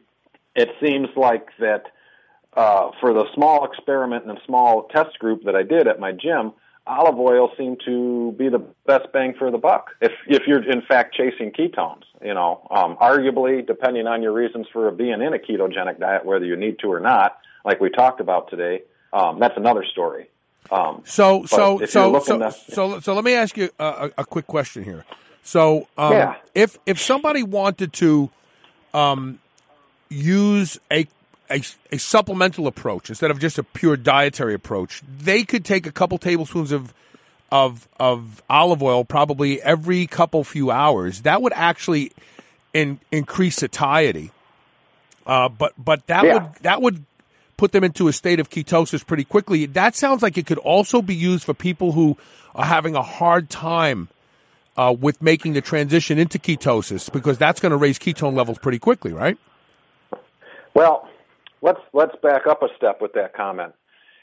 It seems like that uh, for the small experiment and small test group that I did at my gym, olive oil seemed to be the best bang for the buck if if you're, in fact, chasing ketones. You know, um, arguably, depending on your reasons for being in a ketogenic diet, whether you need to or not, like we talked about today, um, that's another story. Um, so, so, so, so, to, so, so, let me ask you a, a quick question here. So, um, yeah. if if somebody wanted to um, use a, a a supplemental approach instead of just a pure dietary approach, they could take a couple tablespoons of of of olive oil probably every couple few hours. That would actually in, increase satiety, uh, but but that yeah. would that would put them into a state of ketosis pretty quickly. That sounds like it could also be used for people who are having a hard time uh, with making the transition into ketosis, because that's going to raise ketone levels pretty quickly, right? Well, let's let's back up a step with that comment.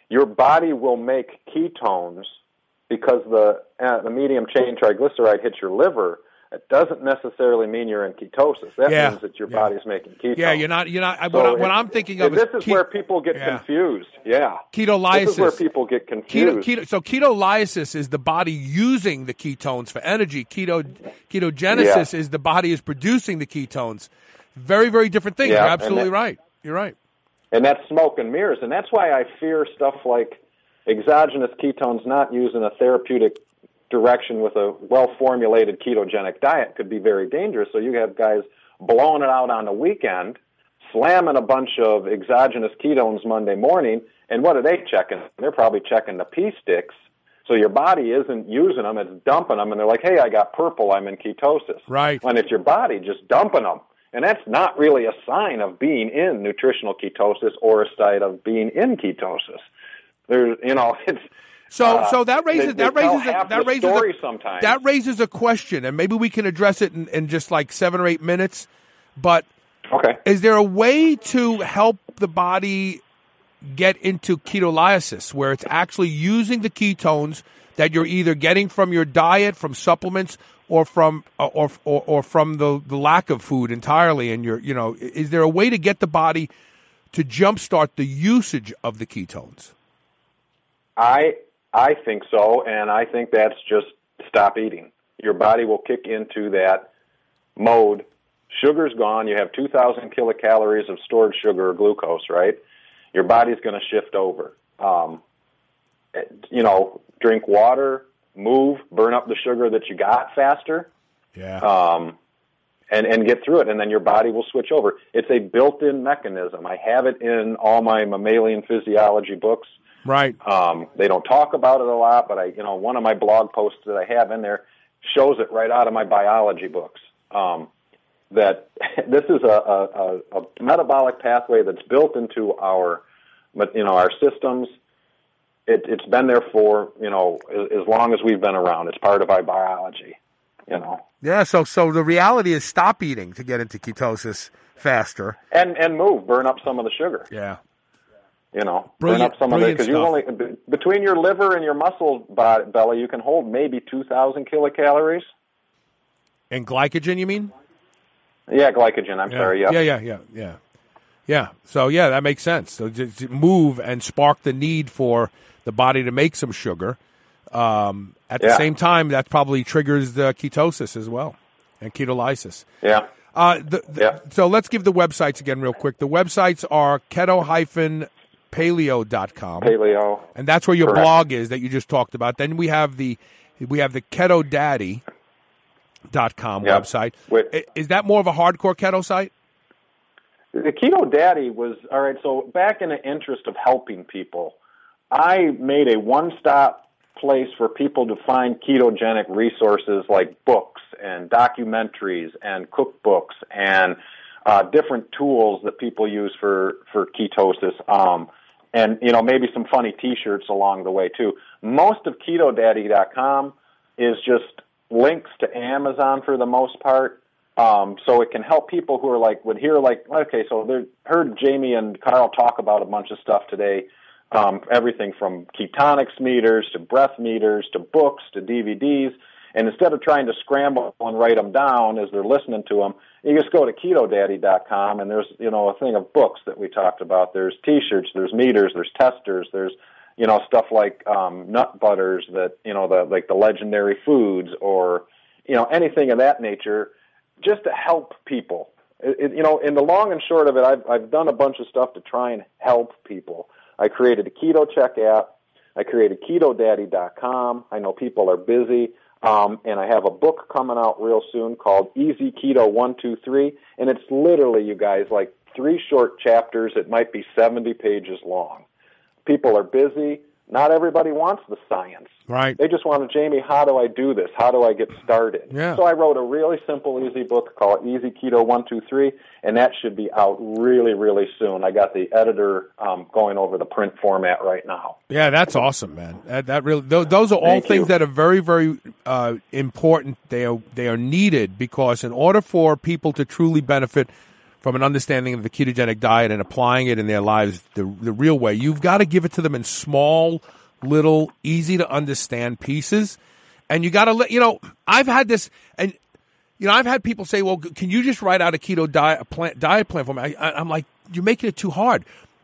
your body will make ketones because the uh, the medium chain triglyceride hits your liver. It doesn't necessarily mean you're in ketosis. That Yeah. means that your Yeah. body's making ketones. Yeah, you're not. You're not. So what, I, it- what I'm thinking of this is, is ke- where people get Yeah. confused. Yeah, Ketolysis. This is where people get Keto, confused. keto, so ketolysis is the body using the ketones for energy. Keto ketogenesis Yeah. is the body is producing the ketones. Very, very different things. Yeah, You're and absolutely that- right. You're right. And that's smoke and mirrors. And that's why I fear stuff like exogenous ketones not used in a therapeutic direction with a well-formulated ketogenic diet could be very dangerous. So you have guys blowing it out on the weekend, slamming a bunch of exogenous ketones Monday morning, and what are they checking? They're probably checking the pee sticks. So your body isn't using them, it's dumping them, and they're like, hey, I got purple, I'm in ketosis. Right. When it's your body just dumping them. And that's not really a sign of being in nutritional ketosis or a sign of being in ketosis. There's, you know, it's So, uh, so that raises they, that they tell raises a, half that the raises story a, sometimes. that raises a question, and maybe we can address it in, in just like seven or eight minutes. But okay, is there a way to help the body get into ketolysis where it's actually using the ketones that you're either getting from your diet, from supplements, or from or or, or from the, the lack of food entirely? And your, you know, is there a way to get the body to jumpstart the usage of the ketones? I I think so, and I think that's just stop eating. Your body will kick into that mode. Sugar's gone. You have two thousand kilocalories of stored sugar or glucose, right? Your body's going to shift over. Um, you know, drink water, move, burn up the sugar that you got faster. Yeah. Um, and, and get through it, and then your body will switch over. It's a built-in mechanism. I have it in all my mammalian physiology books. Right. Um, they don't talk about it a lot, but I, you know, one of my blog posts that I have in there shows it right out of my biology books. Um, that this is a, a, a metabolic pathway that's built into our, but you know, our systems. It, it's been there for you know as, as long as we've been around. It's part of our biology. You know. Yeah. So, so the reality is stop eating to get into ketosis faster. And and move, burn up some of the sugar. Yeah. You know, Brilliant- burn up some of it brilliant because you only b- between your liver and your muscle bo- belly, you can hold maybe two thousand kilocalories. And glycogen, you mean? Yeah, glycogen. I'm yeah. sorry. Yeah. Yeah, yeah, yeah, yeah, yeah. So yeah, that makes sense. So just move and spark the need for the body to make some sugar. Um, at the Yeah. same time, that probably triggers the ketosis as well and ketolysis. Yeah. Uh, the, the, Yeah. So let's give the websites again real quick. The websites are keto paleo dot com. Paleo. And that's where your Correct. blog is that you just talked about. Then we have the we have the keto daddy dot com Yeah. website. Wait. I- Is that more of a hardcore keto site? The Keto Daddy was, all right, so back in the interest of helping people, I made a one-stop place for people to find ketogenic resources like books and documentaries and cookbooks and uh, different tools that people use for, for ketosis, um, and, you know, maybe some funny T-shirts along the way, too. Most of keto daddy dot com is just links to Amazon for the most part. Um, so it can help people who are like, would hear like, okay, so they heard Jamie and Carl talk about a bunch of stuff today, um, everything from ketonics meters to breath meters to books to D V Ds. And instead of trying to scramble and write them down as they're listening to them, you just go to keto daddy dot com and there's, you know, a thing of books that we talked about. There's T-shirts, there's meters, there's testers, there's, you know, stuff like um, nut butters that, you know, the like the legendary foods or, you know, anything of that nature, just to help people. It, it, you know, in the long and short of it, I've, I've done a bunch of stuff to try and help people. I created a Keto Check app. I created keto daddy dot com. I know people are busy. Um, and I have a book coming out real soon called Easy Keto one two three. And it's literally, you guys, like three short chapters. It might be seventy pages long. People are busy. Not everybody wants the science. Right. They just want to, Jamie, how do I do this? How do I get started? Yeah. So I wrote a really simple, easy book called Easy Keto one two three, and that should be out really, really soon. I got the editor um, going over the print format right now. Yeah, that's awesome, man. That, that really those, those are all Thank things you. that are very, very uh, important. They are they are needed because in order for people to truly benefit from an understanding of the ketogenic diet and applying it in their lives the the real way. You've got to give it to them in small, little, easy to understand pieces. And you got to let, you know, I've had this, and, you know, I've had people say, well, can you just write out a keto diet, a plan, diet plan for me? I, I'm like, you're making it too hard.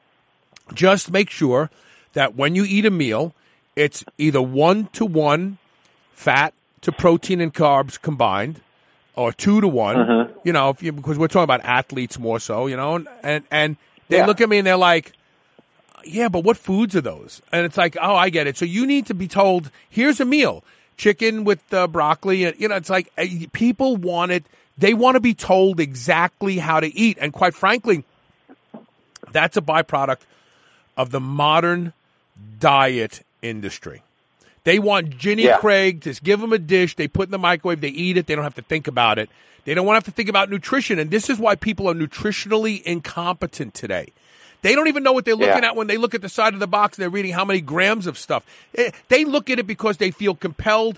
Just make sure that when you eat a meal, it's either one to one fat to protein and carbs combined, or two to one, mm-hmm. you know, if you, because we're talking about athletes more so, you know, and, and, and they yeah. look at me and they're like, yeah, but what foods are those? And it's like, oh, I get it. So you need to be told, here's a meal, chicken with uh, broccoli. And, you know, it's like uh, people want it. They want to be told exactly how to eat. And quite frankly, that's a byproduct of the modern diet industry. They want Ginny yeah. Craig to give them a dish. They put it in the microwave. They eat it. They don't have to think about it. They don't want to have to think about nutrition. And this is why people are nutritionally incompetent today. They don't even know what they're looking yeah. at when they look at the side of the box and they're reading how many grams of stuff. They look at it because they feel compelled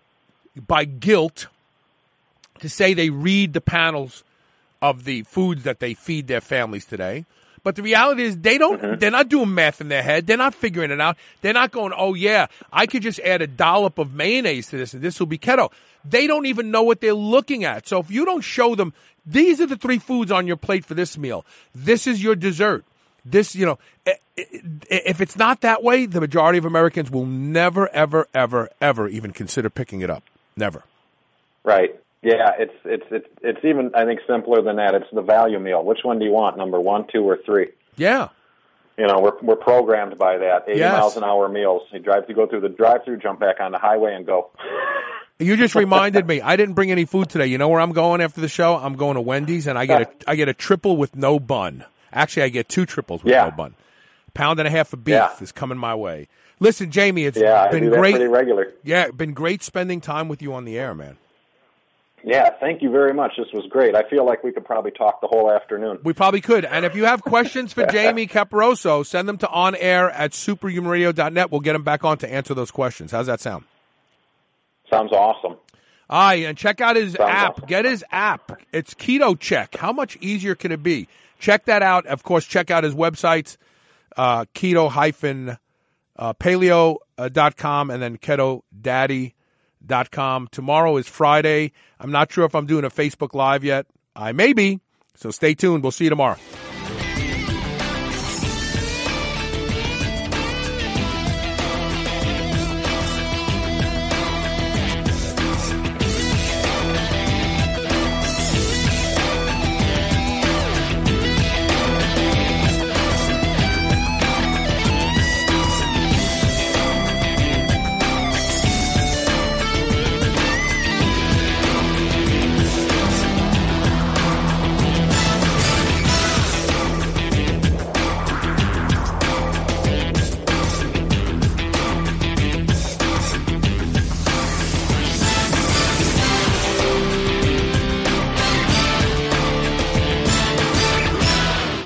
by guilt to say they read the panels of the foods that they feed their families today. But the reality is they don't, mm-hmm. they're not doing math in their head. They're not figuring it out. They're not going, oh yeah, I could just add a dollop of mayonnaise to this and this will be keto. They don't even know what they're looking at. So if you don't show them, these are the three foods on your plate for this meal. This is your dessert. This, you know, if it's not that way, the majority of Americans will never, ever, ever, ever even consider picking it up. Never. Right. Yeah, it's it's it's it's even, I think, simpler than that. It's the value meal. Which one do you want? Number one, two, or three? Yeah. You know, we're we're programmed by that. eighty yes. miles an hour meals. You drive to go through the drive-through, jump back on the highway, and go. You just reminded me. I didn't bring any food today. You know where I'm going after the show? I'm going to Wendy's, and I get a I get a triple with no bun. Actually, I get two triples with yeah. no bun. Pound and a half of beef yeah. is coming my way. Listen, Jamie, it's yeah, been I do that great. Pretty regular. Yeah, been great spending time with you on the air, man. Yeah, thank you very much. This was great. I feel like we could probably talk the whole afternoon. We probably could. And if you have questions for Jamie Caporoso, send them to onair at superhuman radio dot net. We'll get him back on to answer those questions. How's that sound? Sounds awesome. All right, and check out his Sounds app. awesome. Get his app. It's Keto Check. How much easier can it be? Check that out. Of course, check out his websites, uh, keto paleo dot com and then keto daddy dot com. Tomorrow is Friday. I'm not sure if I'm doing a Facebook Live yet. I may be, so stay tuned. We'll see you tomorrow.